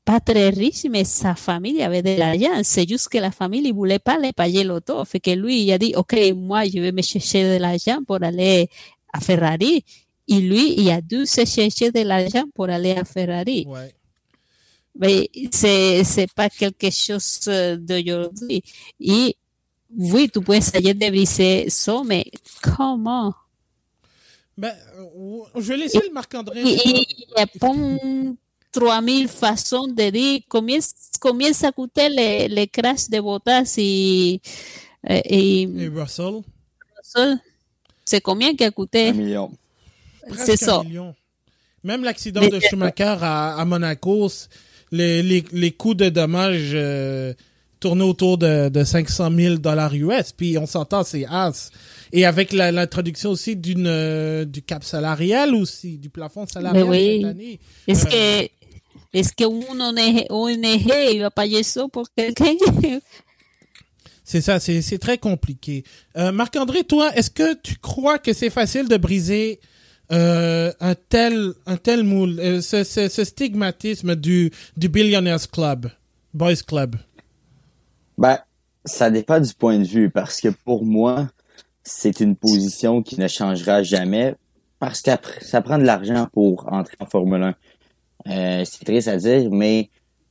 pas très riche, mais sa famille avait de l'argent. C'est juste que la famille ne voulait pas le payer l'auto. Fait que lui, il a dit, OK, moi, je vais me chercher de l'argent pour aller à Ferrari. Et lui, il a dû se chercher de l'argent pour aller à Ferrari. Ouais. Mais c'est pas quelque chose d'aujourd'hui. Et oui, tu peux essayer de briser ça, mais comment? Ben, je vais laisser le Marc-André. Il y a pas 3000 façons de dire combien ça coûtait les crashs de Bottas et Russell. C'est combien qui a coûté? 1 million. C'est ça. 1 million. Même l'accident de Schumacher à Monaco, les coûts de dommages tournaient autour de 500 000 $ US. Puis on s'entend, c'est as. Et avec l'introduction aussi du cap salarial aussi, du plafond salarial oui. cette année. Est-ce qu'une ONG il va payer ça pour quelqu'un? C'est ça, c'est très compliqué. Marc-André, toi, est-ce que tu crois que c'est facile de briser un tel moule, ce stigmatisme du Billionaires Club, Boys Club? Ben, ça dépend du point de vue, parce que pour moi, c'est une position qui ne changera jamais, parce que ça prend de l'argent pour entrer en Formule 1. C'est triste à dire, mais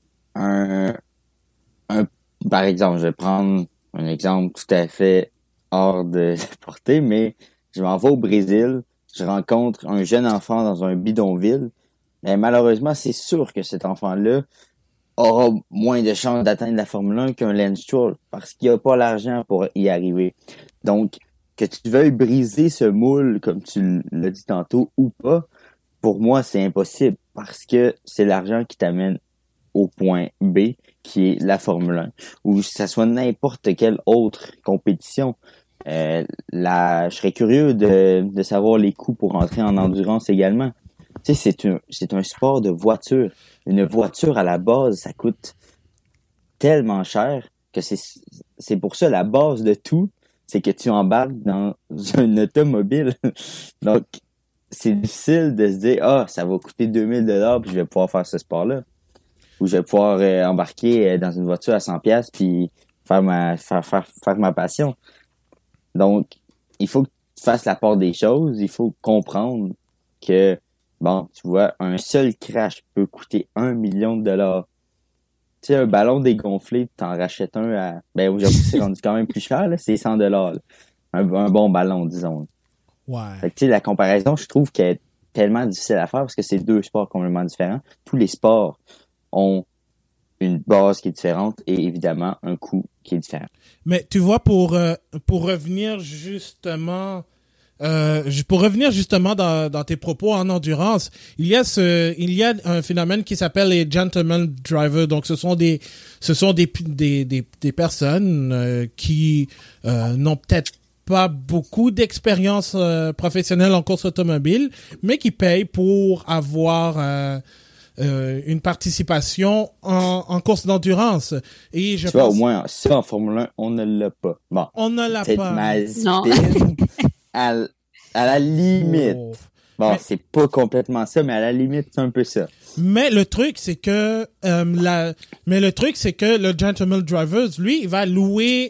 par exemple, je vais prendre un exemple tout à fait hors de portée, mais je m'en vais au Brésil, je rencontre un jeune enfant dans un bidonville, mais malheureusement, c'est sûr que cet enfant-là aura moins de chances d'atteindre la Formule 1 qu'un Lance Stroll, parce qu'il n'a pas l'argent pour y arriver. Donc, que tu veuilles briser ce moule, comme tu l'as dit tantôt, ou pas, pour moi, c'est impossible, parce que c'est l'argent qui t'amène au point B, qui est la Formule 1, ou que ça soit n'importe quelle autre compétition. Je serais curieux de savoir les coûts pour entrer en endurance également. Tu sais, c'est un sport de voiture. Une voiture, à la base, ça coûte tellement cher que c'est pour ça la base de tout, c'est que tu embarques dans un automobile. Donc, c'est difficile de se dire, ça va coûter 2000 $ puis je vais pouvoir faire ce sport-là. Ou je vais pouvoir embarquer dans une voiture à 100$ puis faire ma passion. Donc, il faut que tu fasses la part des choses. Il faut comprendre que, bon, tu vois, un seul crash peut coûter 1 million de $. Tu sais, un ballon dégonflé, t'en rachètes un à... Ben, aujourd'hui, c'est rendu quand même plus cher, là. C'est 100 $. Là. Un bon ballon, disons. Ouais. Fait que, tu sais, la comparaison, je trouve qu'elle est tellement difficile à faire parce que c'est deux sports complètement différents. Tous les sports ont une base qui est différente et évidemment un coût qui est différent. Mais tu vois, pour revenir justement dans tes propos en endurance, il y a un phénomène qui s'appelle les gentlemen drivers. Donc ce sont des personnes qui n'ont peut-être pas beaucoup d'expérience professionnelle en course automobile, mais qui payent pour avoir une participation en course d'endurance. Et je tu vois, au moins, ça, en Formule 1, on ne l'a pas. Bon. On ne l'a peut-être pas. Mazepin, à la limite. Oh. Bon, c'est pas complètement ça, mais à la limite, c'est un peu ça. Mais le truc, c'est que le Gentleman Drivers, lui, il va louer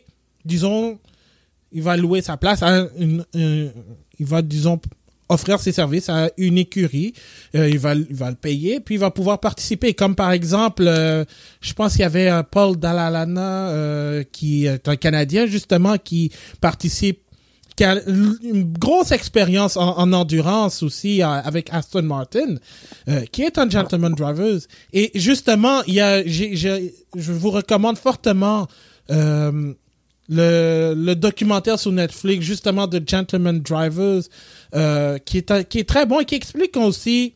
sa place à il va, disons, offrir ses services à une écurie. Il va le payer, puis il va pouvoir participer. Comme par exemple, je pense qu'il y avait Paul Dallalana, qui est un Canadien, justement, qui participe, qui a une grosse expérience en endurance aussi avec Aston Martin, qui est un Gentleman Drivers. Et justement, je vous recommande fortement le documentaire sur Netflix, justement, de Gentleman Drivers, qui est très bon et qui explique aussi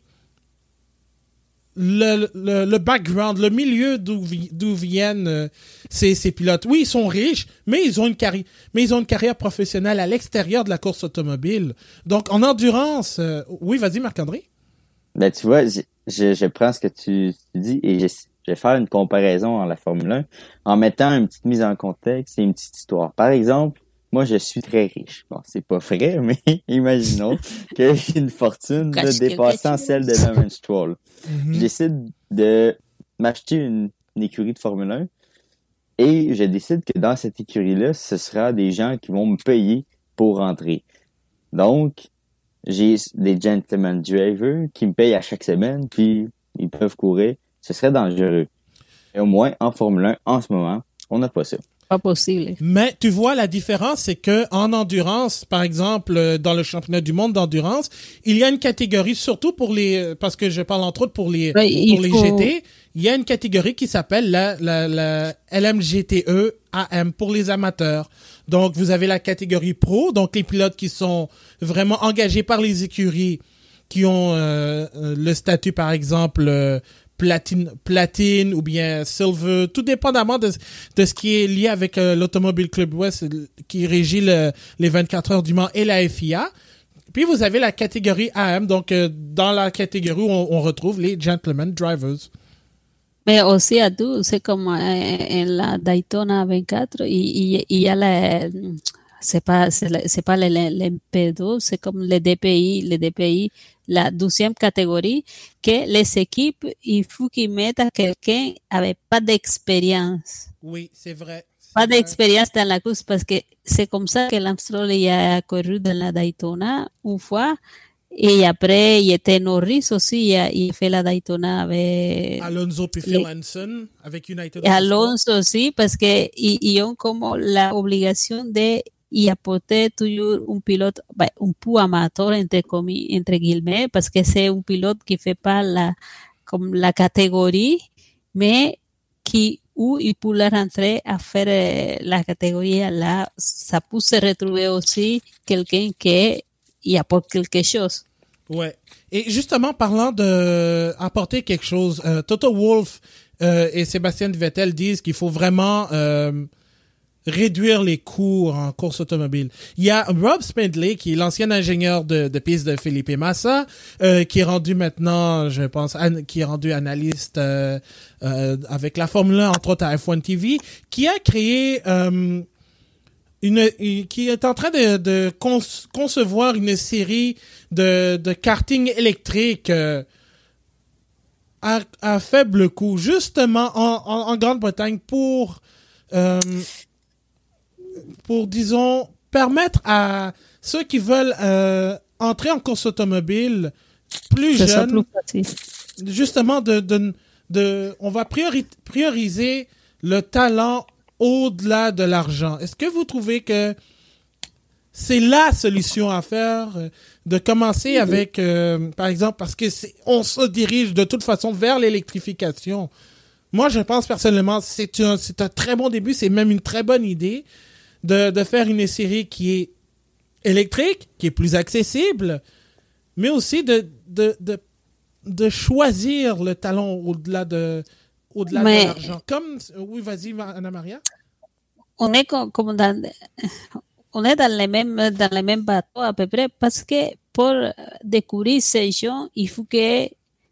le background, le milieu d'où viennent ces pilotes. Oui, ils sont riches, mais ils ont une carrière professionnelle à l'extérieur de la course automobile. Donc, en endurance, oui, vas-y, Marc-André. Ben, tu vois, je prends ce que tu dis et je vais faire une comparaison en la Formule 1 en mettant une petite mise en contexte et une petite histoire. Par exemple, moi, je suis très riche. Bon, c'est pas vrai, mais imaginons que j'ai une fortune dépassant celle de Lance Stroll. Mm-hmm. Je décide de m'acheter une écurie de Formule 1 et je décide que dans cette écurie-là, ce sera des gens qui vont me payer pour rentrer. Donc, j'ai des gentleman drivers qui me payent à chaque semaine, puis ils peuvent courir. Ce serait dangereux. Et au moins, en Formule 1, en ce moment, on n'a pas ça. Pas possible. Mais tu vois, la différence, c'est que en endurance, par exemple, dans le championnat du monde d'endurance, il y a une catégorie, surtout pour les, parce que je parle entre autres pour les GT, il y a une catégorie qui s'appelle la LMGTE AM pour les amateurs. Donc, vous avez la catégorie pro, donc les pilotes qui sont vraiment engagés par les écuries, qui ont le statut, par exemple, platine ou bien silver, tout dépendamment de ce qui est lié avec l'Automobile Club West qui régit les 24 heures du Mans et la FIA. Puis vous avez la catégorie AM, donc dans la catégorie où on retrouve les gentlemen drivers. Mais aussi à tout, c'est comme en la Daytona 24, il y a c'est pas l'MP2, c'est comme les DPI, la 12e catégorie, que les équipes, il faut qu'ils mettent à quelqu'un avec pas d'expérience. Oui, c'est vrai. Pas d'expérience dans la course, parce que c'est comme ça que Lance Stroll a couru dans la Daytona une fois. Et après, il était Norris aussi, il fait la Daytona avec Alonso puis Phil Hansen avec United. Et Alonso aussi, parce que ils ont comme l'obligation de y apporter toujours un pilote, un peu amateur entre guillemets, parce que c'est un pilote qui fait pas comme la catégorie, mais où il peut rentrer à faire la catégorie là, ça peut se retrouver aussi quelqu'un qui y apporte quelque chose. Ouais. Et justement, parlant de apporter quelque chose, Toto Wolff et Sébastien Vettel disent qu'il faut vraiment réduire les coûts en course automobile. Il y a Rob Smedley, qui est l'ancien ingénieur de piste de Felipe Massa, qui est rendu maintenant, je pense, qui est rendu analyste avec la Formule 1, entre autres à F1 TV, qui a créé qui est en train de concevoir une série de karting électrique à faible coût, justement en Grande-Bretagne pour disons permettre à ceux qui veulent entrer en course automobile plus jeunes, justement on va prioriser le talent au-delà de l'argent. Est-ce que vous trouvez que c'est la solution à faire de commencer avec, par exemple, parce que on se dirige de toute façon vers l'électrification. Moi, je pense personnellement, c'est un très bon début, c'est même une très bonne idée de faire une série qui est électrique, qui est plus accessible, mais aussi de choisir le talent au-delà de l'argent. Oui, vas-y, Anna Maria. On est on est dans les mêmes bateaux à peu près, parce que pour découvrir ces gens, il faut qu'ils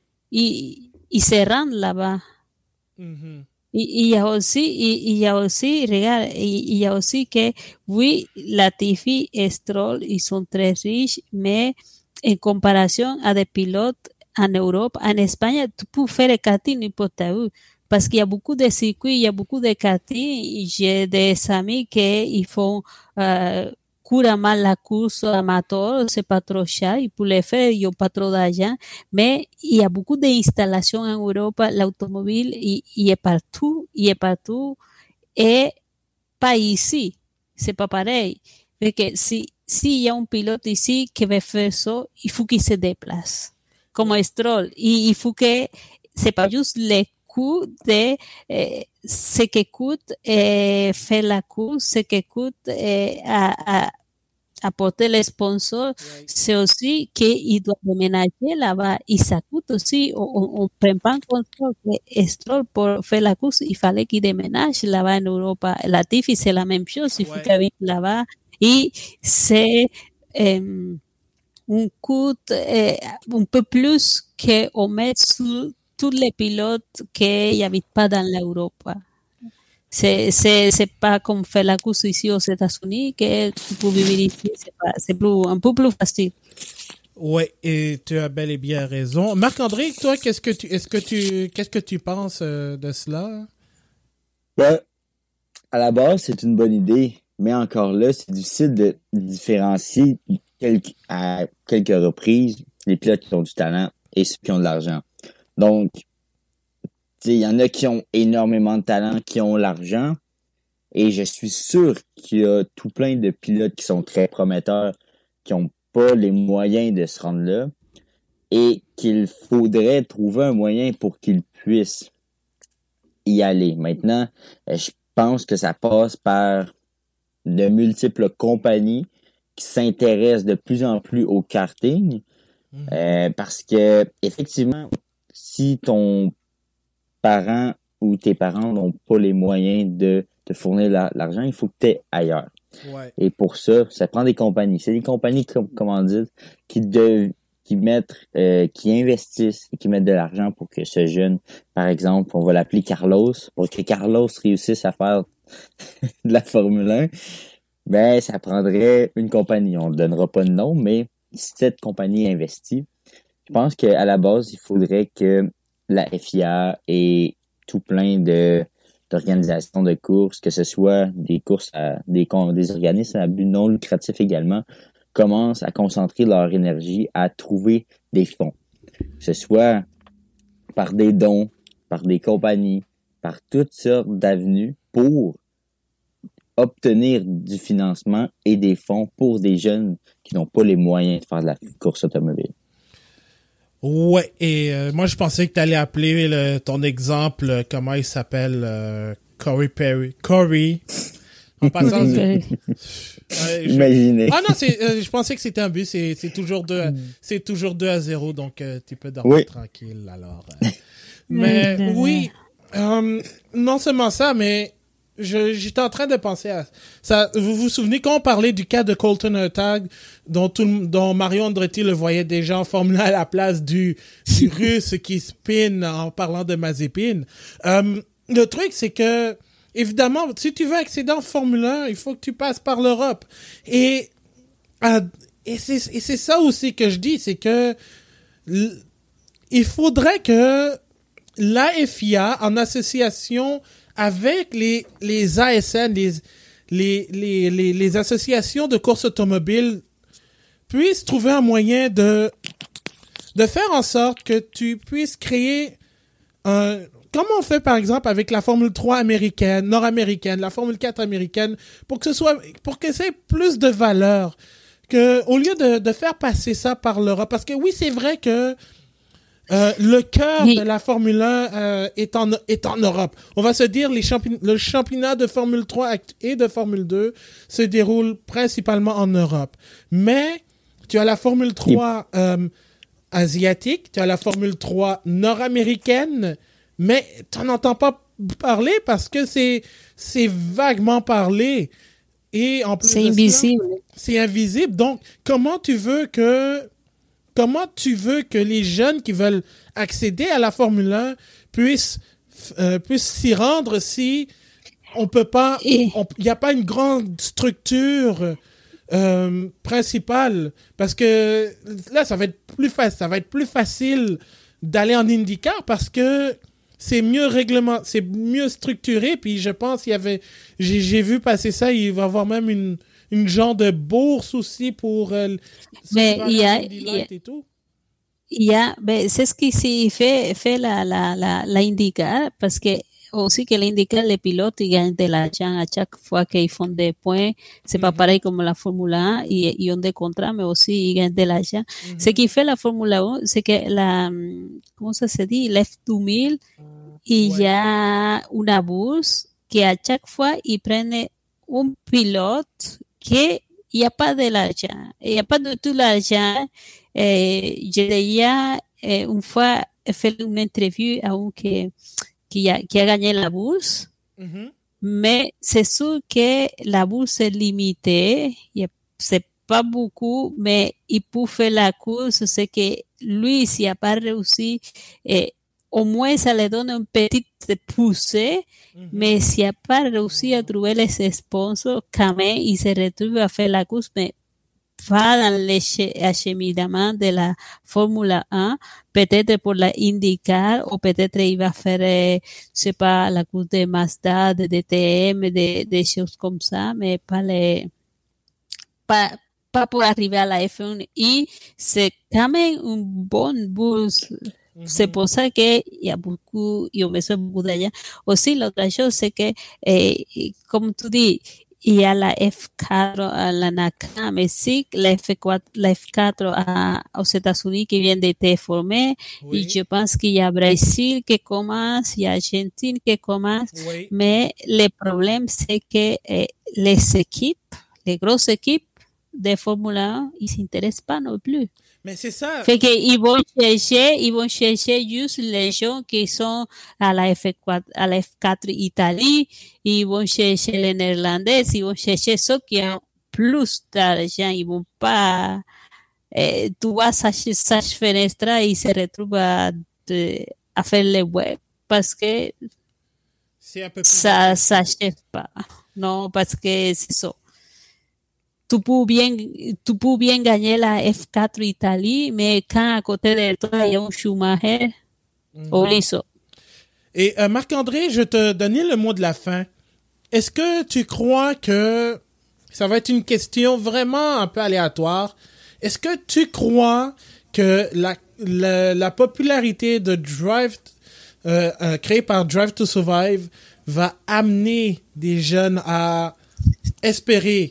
se rendent là-bas. Mm-hmm. Il y a aussi, regarde, il y a aussi que, oui, Latifi et Stroll, ils sont très riches, mais en comparaison à des pilotes en Europe, en Espagne, tu peux faire le karting n'importe où. Parce qu'il y a beaucoup de circuits, il y a beaucoup de karting. J'ai des amis qui font couramment la course amateur, c'est pas trop cher, ils peuvent le faire, ils n'ont pas trop d'argent, mais il y a beaucoup d'installations en Europe, l'automobile, il est partout, et pas ici, c'est pas pareil. Parce que s'il y a un pilote ici qui veut faire ça, il faut qu'il se déplace. Comme Stroll, il faut que, c'est pas juste les coûts de ce que coûte faire la course, ce que coûte à apporter les sponsors, right. C'est aussi qu'il doit déménager là-bas et ça coûte aussi, on ne prend pas en compte que Stroll pour faire la course, il fallait qu'il déménage là-bas en Europe. Latifi, c'est la même chose, il faut qu'il habite là-bas et c'est un coût un peu plus qu'on met sur tous les pilotes qui n'habitent pas dans l'Europe. C'est pas comme faire la course ici aux États-Unis que tu peux vivre ici, c'est un peu plus facile. Ouais, et tu as bel et bien raison. Marc-André, toi, qu'est-ce que tu penses de cela? Ben, à la base, c'est une bonne idée, mais encore là, c'est difficile de différencier à quelques reprises les pilotes qui ont du talent et ceux qui ont de l'argent. Donc, il y en a qui ont énormément de talent, qui ont l'argent, et je suis sûr qu'il y a tout plein de pilotes qui sont très prometteurs, qui n'ont pas les moyens de se rendre là, et qu'il faudrait trouver un moyen pour qu'ils puissent y aller. Maintenant, je pense que ça passe par de multiples compagnies qui s'intéressent de plus en plus au karting, parce que effectivement, si ton parent ou tes parents n'ont pas les moyens de te fournir l'argent, il faut que tu aies ailleurs. Ouais. Et pour ça prend des compagnies. C'est des compagnies, comment dire, qui investissent et qui mettent de l'argent pour que ce jeune, par exemple, on va l'appeler Carlos, pour que Carlos réussisse à faire de la Formule 1, ben, ça prendrait une compagnie. On ne donnera pas de nom, mais si cette compagnie investit, je pense qu'à la base, il faudrait que la FIA ait tout plein d'organisations de courses, que ce soit des courses à des organismes à but non lucratif également, commencent à concentrer leur énergie à trouver des fonds. Que ce soit par des dons, par des compagnies, par toutes sortes d'avenues pour obtenir du financement et des fonds pour des jeunes qui n'ont pas les moyens de faire de la course automobile. Ouais, et moi je pensais que tu allais appeler ton exemple, comment il s'appelle, Corey Perry. Corey. En passant, Imaginez. Ah non, je pensais que c'était un but, c'est toujours 2-0, donc tu peux dormir tranquille alors. Mais oui, non seulement ça, mais j'étais en train de penser à ça. Vous vous souvenez quand on parlait du cas de Colton Hertog, dont Mario Andretti le voyait déjà en Formule 1 à la place du Russe qui spin en parlant de Mazepin. Le truc, c'est que, évidemment, si tu veux accéder en Formule 1, il faut que tu passes par l'Europe. Et c'est ça aussi que je dis, c'est que il faudrait que la FIA, en association avec les ASN, les associations de course automobile, puissent trouver un moyen de faire en sorte que tu puisses créer comme on fait par exemple avec la Formule 3 américaine, nord-américaine, la Formule 4 américaine, pour que ça ait plus de valeur, que au lieu de faire passer ça par l'Europe, parce que oui, c'est vrai que le cœur de la Formule 1 est en Europe. On va se dire le championnat de Formule 3 et de Formule 2 se déroule principalement en Europe. Mais tu as la Formule 3 asiatique, tu as la Formule 3 nord-américaine, mais tu n'en entends pas parler parce que c'est vaguement parlé. Et en plus c'est invisible. C'est invisible. Donc, comment tu veux que les jeunes qui veulent accéder à la Formule 1 puissent s'y rendre si on peut pas, il n'y a pas une grande structure principale, parce que là ça va être plus facile d'aller en IndyCar parce que c'est mieux structuré. Puis je pense j'ai vu passer ça, il va y avoir même une genre de bourse aussi pour mais c'est ce qui s'y fait la IndyCar, parce que aussi que l'IndyCar, les pilotes ils gagnent de l'argent à chaque fois qu'ils font des points. C'est pas pareil comme la Formule 1, ils ont des contrats, mais aussi ils gagnent de l'argent. Ce qui fait la Formule 1, c'est que comment ça se dit, l'F2000, il y a une bourse qui à chaque fois ils prennent un pilote qui il n'y a pas de l'argent, il n'y a pas de tout l'argent. J'ai déjà une fois fait une interview à un qui a gagné la bourse, mais c'est sûr que la bourse est limitée, c'est pas beaucoup, mais il peut faire la course. C'est que lui, s'il n'a pas réussi, au moins ça lui donne une petite poussée, mais s'il n'a pas réussi à trouver les sponsors, quand même, il se retrouve à faire la course, mais va dans l'acheminement de la Formule 1, peut-être pour la IndyCar, ou peut-être il va faire, je sais pas, la course de Mazda, de DTM, des choses comme ça, mais pas pour arriver à la F1. Et c'est quand même une bonne bourse. C'est pour ça qu'il y a beaucoup, yo me besoin beaucoup d'argent. Aussi, l'autre chose, c'est que, comme tu dis, il y a la F4 à la NACA, Mexique, la F4 aux États-Unis qui vient d'être formée. Oui. Et je pense qu'il y a Brésil qui commence, il y a Argentine qui commence. Oui. Mais le problème, c'est que les équipes, les grosses équipes de Formule 1, ils s'intéressent pas non plus. Mais c'est ça. Fait qu'ils vont chercher juste les gens qui sont à la F4 Italie, ils vont chercher les Néerlandais, ils vont chercher ceux qui ont plus d'argent, ils vont pas, tu vois, sa fenêtre, ils se retrouvent à faire le web parce que ça s'achète pas. Non, parce que c'est ça. Tu peux bien gagner la F4 Italie, mais quand à côté de toi, il y a un Schumacher, liso. Et Marc-André, je te donnais le mot de la fin. Est-ce que tu crois que ça va être une question vraiment un peu aléatoire? Est-ce que tu crois que la popularité de Drive, créée par Drive to Survive, va amener des jeunes à espérer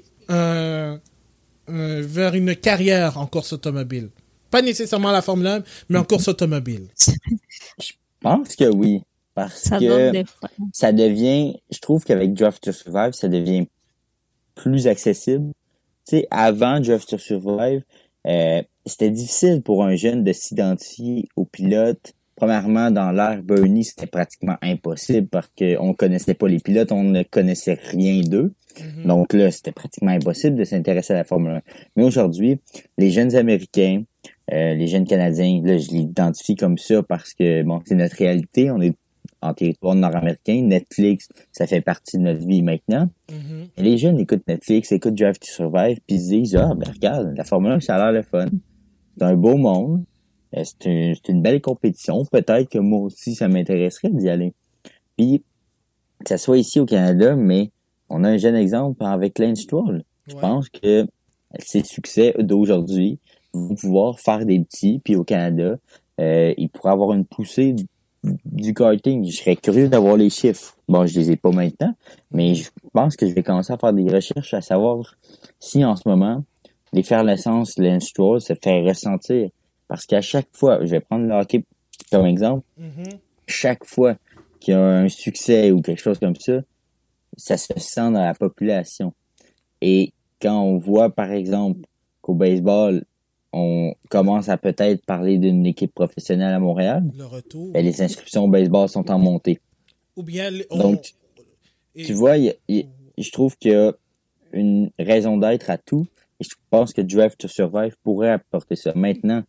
vers une carrière en course automobile? Pas nécessairement la Formule 1, mais en course automobile. Je pense que oui. Parce que ça devient, je trouve qu'avec Drive to Survive, ça devient plus accessible. Tu sais, avant Drive to Survive, c'était difficile pour un jeune de s'identifier au pilote. Premièrement, dans l'ère Bernie, c'était pratiquement impossible parce qu'on connaissait pas les pilotes, on ne connaissait rien d'eux. Mm-hmm. Donc là, c'était pratiquement impossible de s'intéresser à la Formule 1. Mais aujourd'hui, les jeunes Américains, les jeunes Canadiens, là, je l'identifie comme ça parce que, bon, c'est notre réalité. On est en territoire nord-américain. Netflix, ça fait partie de notre vie maintenant. Mm-hmm. Et les jeunes écoutent Netflix, écoutent Drive to Survive, puis ils se disent, regarde, la Formule 1, ça a l'air le fun. C'est un beau monde. C'est une belle compétition. Peut-être que moi aussi, ça m'intéresserait d'y aller. Puis, que ça soit ici au Canada, mais on a un jeune exemple avec Lance Stroll. Je pense que ses succès d'aujourd'hui vont pouvoir faire des petits. Puis au Canada, il pourrait avoir une poussée du karting. Je serais curieux d'avoir les chiffres. Bon, je les ai pas maintenant, mais je pense que je vais commencer à faire des recherches à savoir si en ce moment, l'effervescence Lance Stroll se fait ressentir. Parce qu'à chaque fois, je vais prendre le hockey comme exemple, chaque fois qu'il y a un succès ou quelque chose comme ça se sent dans la population. Et quand on voit, par exemple, qu'au baseball, on commence à peut-être parler d'une équipe professionnelle à Montréal, le retour, les inscriptions au baseball sont en montée. Ou bien donc, tu vois, je trouve qu'il y a une raison d'être à tout. Et je pense que Drive to Survive pourrait apporter ça. Maintenant,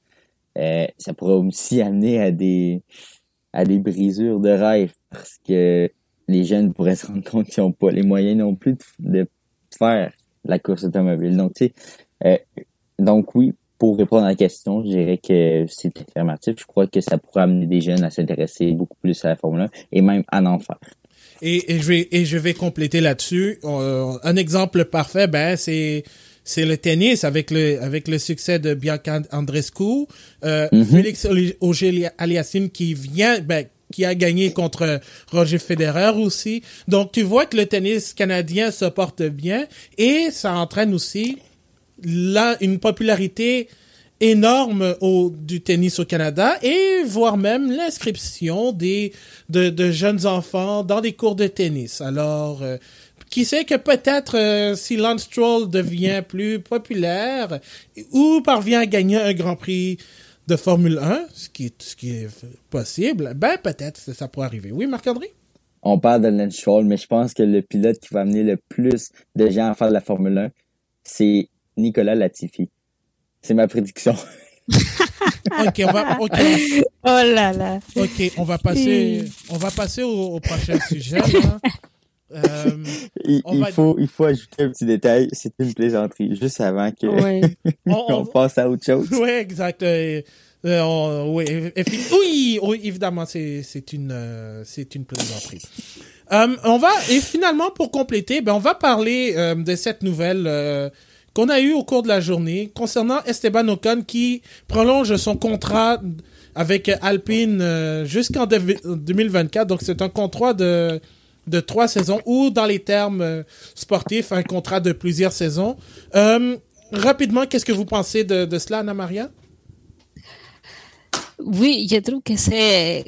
ça pourrait aussi amener à des brisures de rêve parce que les jeunes pourraient se rendre compte qu'ils n'ont pas les moyens non plus de faire la course automobile. Donc, tu sais, donc oui, pour répondre à la question, je dirais que c'est affirmatif. Je crois que ça pourrait amener des jeunes à s'intéresser beaucoup plus à la Formule 1 et même à en faire. Et je vais compléter là-dessus. Un exemple parfait, c'est le tennis avec le succès de Bianca Andreescu, Félix Auger-Aliassime qui a gagné contre Roger Federer aussi. Donc tu vois que le tennis canadien se porte bien et ça entraîne aussi une popularité énorme du tennis au Canada et voire même l'inscription de jeunes enfants dans des cours de tennis. Alors qui sait que peut-être si Lance Stroll devient plus populaire ou parvient à gagner un Grand Prix de Formule 1, ce qui est possible, peut-être ça pourrait arriver. Oui, Marc-André? On parle de Lance Stroll, mais je pense que le pilote qui va amener le plus de gens à faire de la Formule 1, c'est Nicolas Latifi. C'est ma prédiction. OK. Oh là là. OK, on va passer au prochain sujet. Là. Il faut ajouter un petit détail. C'est une plaisanterie, juste avant que on passe à autre chose. Oui, exact. Oui, évidemment, c'est une plaisanterie. Et finalement, pour compléter, on va parler de cette nouvelle qu'on a eue au cours de la journée concernant Esteban Ocon qui prolonge son contrat avec Alpine jusqu'en 2024. Donc, c'est un contrat de 3 saisons ou, dans les termes sportifs, un contrat de plusieurs saisons. Rapidement, qu'est-ce que vous pensez de cela, Anna Maria? Oui, je trouve que c'est...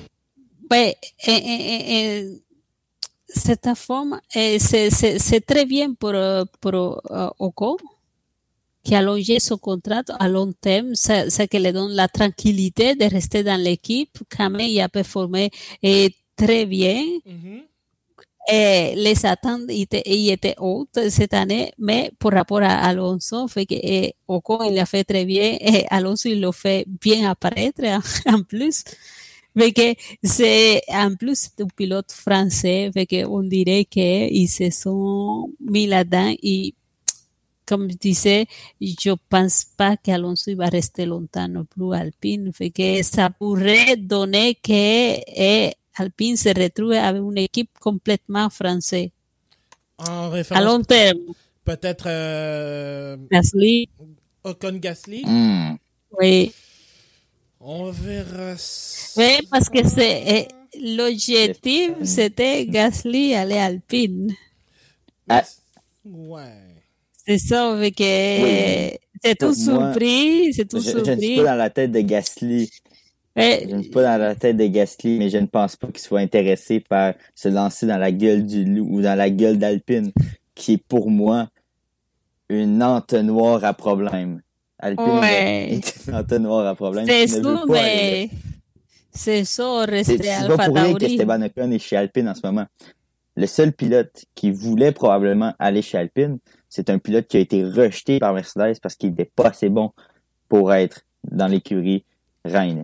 cette forme, c'est très bien pour Ocon, qui a allongé son contrat à long terme, ça qui lui donne la tranquillité de rester dans l'équipe. Quand même, il a performé très bien. Mm-hmm. Les attentes étaient hautes cette année, mais par rapport à Alonso, fait que Ocon il l'a fait très bien et Alonso il l'a fait bien apparaître en plus. Fait que c'est un pilote français, fait que on dirait qu'ils se sont mis là-dedans et comme je disais, je pense pas qu'Alonso va rester longtemps non plus Alpine, fait que ça pourrait donner que Alpine se retrouve avec une équipe complètement française. En référence, à long terme. Peut-être Gasly. Ocon Gasly. Oui. On verra. Oui, parce que c'est l'objectif, c'était Gasly aller Alpine. Ouais. C'est ça, avec c'est tout surpris, c'est tout surpris. Je ne suis pas dans la tête de Gasly. Je ne suis pas dans la tête de Gasly, mais je ne pense pas qu'il soit intéressé par se lancer dans la gueule du loup ou dans la gueule d'Alpine, qui est pour moi une entonnoir à problème. Alpine est une entonnoir à problème. C'est sûr, mais c'est ça, rester Alpha Tauri. C'est pas pour rien qu'Esteban Ocon est chez Alpine en ce moment. Le seul pilote qui voulait probablement aller chez Alpine, c'est un pilote qui a été rejeté par Mercedes parce qu'il n'était pas assez bon pour être dans l'écurie reine.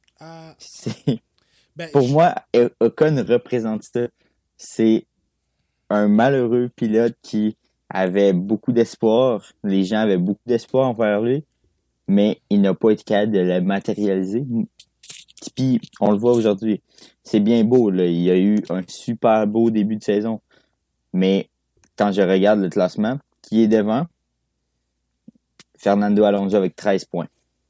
Pour moi, Ocon représente ça. C'est un malheureux pilote qui avait beaucoup d'espoir. Les gens avaient beaucoup d'espoir envers lui, mais il n'a pas été capable de le matérialiser. Puis, on le voit aujourd'hui. C'est bien beau, là. Il y a eu un super beau début de saison. Mais quand je regarde le classement, qui est devant? Fernando Alonso avec 13 points.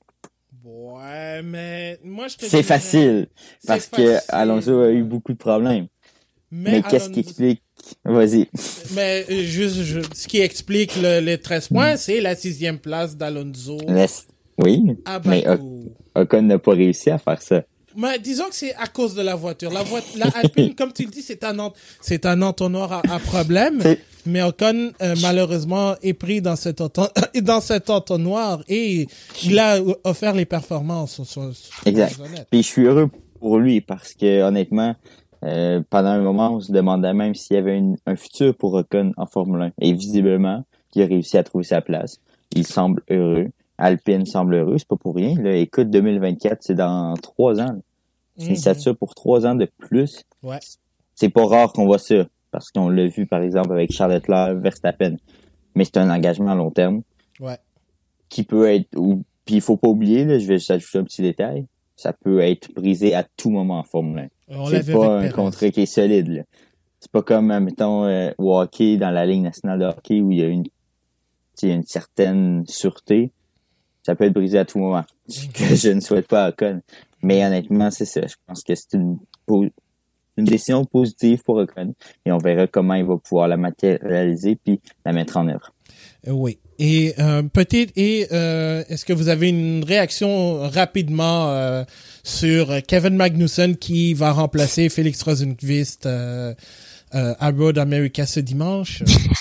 Ouais, mais moi, je te C'est facile, parce que Alonso a eu beaucoup de problèmes. Mais qu'est-ce qui explique? Vas-y. Mais ce qui explique les 13 points, c'est la 6e place d'Alonso. Oui, mais Ocon n'a pas réussi à faire ça. Mais disons que c'est à cause de la voiture. La Alpine, comme tu le dis, c'est un entonnoir à problème. Mais Ocon, malheureusement, est pris dans cet entonnoir et il a offert les performances. Exact. Puis je suis heureux pour lui parce que, honnêtement, pendant un moment, on se demandait même s'il y avait un futur pour Ocon en Formule 1. Et visiblement, il a réussi à trouver sa place. Il semble heureux. Alpine semble heureux, c'est pas pour rien. Là. Écoute, 2024, c'est dans 3 ans. Là. C'est une stature pour 3 ans de plus. Ouais. C'est pas rare qu'on voit ça, parce qu'on l'a vu, par exemple, avec Charles Leclerc, Verstappen. Mais c'est un engagement à long terme. Ouais. Qui peut être... Puis il faut pas oublier, là, je vais juste ajouter un petit détail, ça peut être brisé à tout moment en Formule 1. C'est pas un contrat qui est solide. Là. C'est pas comme, mettons, au hockey, dans la Ligue nationale de hockey, où il y a une certaine sûreté. Ça peut être brisé à tout moment, que je ne souhaite pas à Ocon. Mais honnêtement, c'est ça. Je pense que c'est une décision positive pour Ocon. Et on verra comment il va pouvoir la matérialiser puis la mettre en œuvre. Oui. Et est-ce que vous avez une réaction rapidement sur Kevin Magnussen qui va remplacer Félix Rosenqvist à Road America ce dimanche?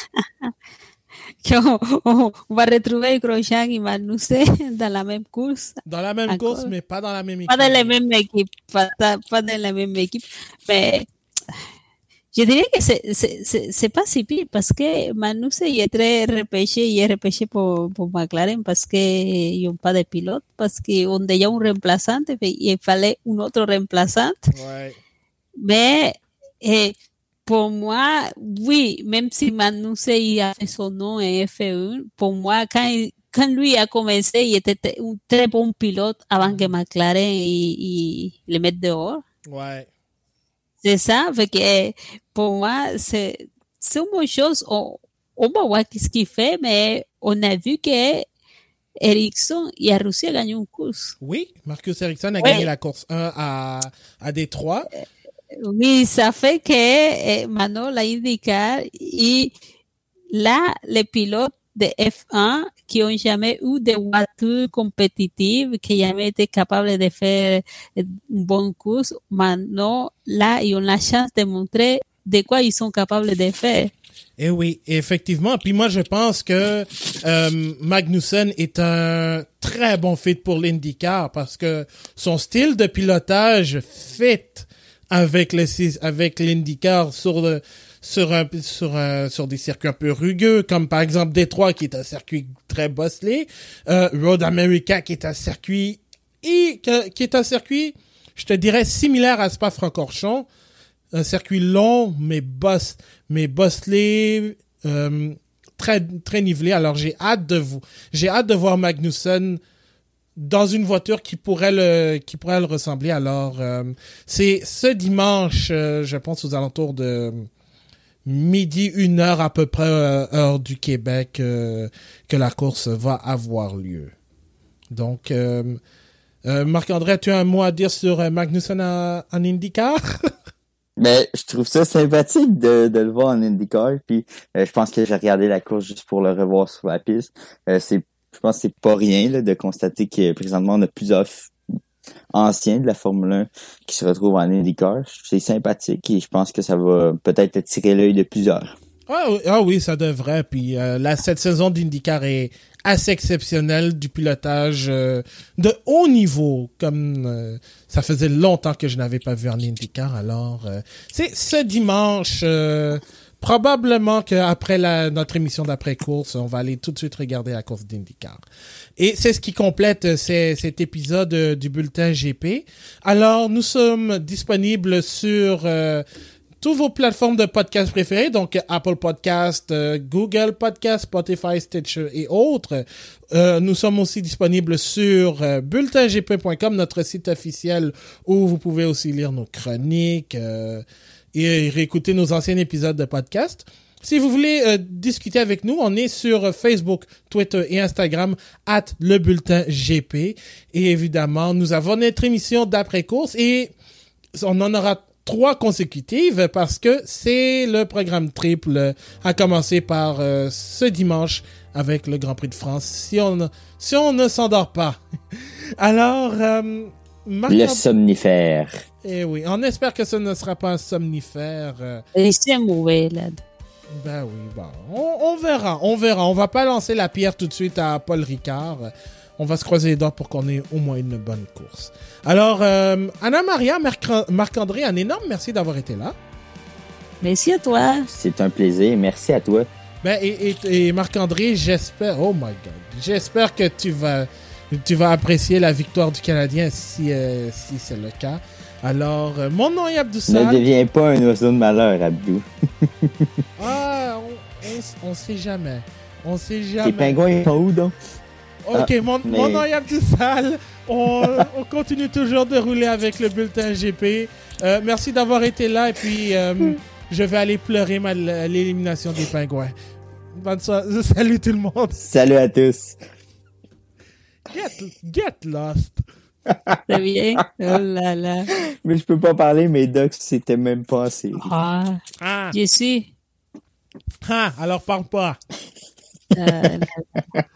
On va retrouver Grosjean et Magnussen dans la même course. Dans la même course, mais pas dans la même équipe. Pas dans la même équipe. Pas dans la même équipe. Mais je dirais que c'est pas si pire parce que Magnussen il est très repêché. Il est repêché pour McLaren parce qu'ils n'ont pas de pilote, parce qu'ils ont déjà un remplaçant et il fallait un autre remplaçant. Ouais. Mais Pour moi, oui, même si Magnussen il a fait son nom en F1, pour moi, quand lui a commencé, il était un très bon pilote avant que McLaren il le mette dehors. Ouais. C'est ça, fait que pour moi, c'est une bonne chose. On va voir ce qu'il fait, mais on a vu que Ericsson, il a réussi à gagner une course. Oui, Marcus Ericsson a gagné la course 1 à Détroit. Oui, ça fait que maintenant la IndyCar et là, les pilotes de F1 qui ont jamais eu de voitures compétitives, qui n'ont jamais été capables de faire une bonne course, maintenant, là, ils ont la chance de montrer de quoi ils sont capables de faire. Eh oui, effectivement. Puis moi, je pense que Magnussen est un très bon fit pour l'IndyCar parce que son style de pilotage fit avec l'IndyCar sur des circuits un peu rugueux, comme par exemple Détroit, qui est un circuit très bosselé, Road America, qui est un circuit, je te dirais, similaire à Spa-Francorchamps, un circuit long, mais bosselé, très, très nivelé. Alors, j'ai hâte de voir Magnussen dans une voiture qui pourrait le ressembler. Alors, c'est ce dimanche, je pense aux alentours de midi, 1h à peu près, heure du Québec, que la course va avoir lieu. Donc, Marc-André, as-tu un mot à dire sur Magnussen en IndyCar? Mais je trouve ça sympathique de le voir en IndyCar. Puis je pense que j'ai regardé la course juste pour le revoir sur la piste. Je pense que c'est pas rien là, de constater que présentement on a plusieurs anciens de la Formule 1 qui se retrouvent en IndyCar. C'est sympathique et je pense que ça va peut-être attirer l'œil de plusieurs. Ah oui, ça devrait. Puis cette saison d'IndyCar est assez exceptionnelle, du pilotage de haut niveau, comme ça faisait longtemps que je n'avais pas vu en IndyCar. Alors, c'est ce dimanche, probablement qu'après notre émission d'après-course, on va aller tout de suite regarder la course d'IndyCar. Et c'est ce qui complète cet épisode du Bulletin GP. Alors, nous sommes disponibles sur toutes vos plateformes de podcast préférées, donc Apple Podcast, Google Podcast, Spotify, Stitcher et autres. Nous sommes aussi disponibles sur bulletingp.com, notre site officiel où vous pouvez aussi lire nos chroniques et réécouter nos anciens épisodes de podcast. Si vous voulez discuter avec nous, on est sur Facebook, Twitter et Instagram @lebulletingp. Et évidemment, nous avons notre émission d'après-course et on en aura 3 consécutives parce que c'est le programme triple à commencer par ce dimanche avec le Grand Prix de France si on ne s'endort pas. Alors, le somnifère. Eh oui, on espère que ce ne sera pas un somnifère. C'est mauvais, là. Ben oui, bon, on verra. On va pas lancer la pierre tout de suite à Paul Ricard. On va se croiser les doigts pour qu'on ait au moins une bonne course. Alors, Anna-Maria, Marc-André, un énorme merci d'avoir été là. Merci à toi. C'est un plaisir. Merci à toi. Ben, et Marc-André, j'espère... Oh my God. J'espère que tu vas apprécier la victoire du Canadien si c'est le cas. Alors, mon nom est Abdou Sall. Ne deviens pas un oiseau de malheur, Abdou. On sait jamais. On sait jamais. Les pingouins, ils sont où, donc? Ok, mon nom est Abdou Sall. On continue toujours de rouler avec le bulletin GP. Merci d'avoir été là. Et puis, je vais aller pleurer l'élimination des pingouins. Bonne soirée. Salut tout le monde. Salut à tous. Get lost. C'est bien. Oh là là. Mais je peux pas parler, mes docs, c'était même pas assez. Je suis. Alors parle pas.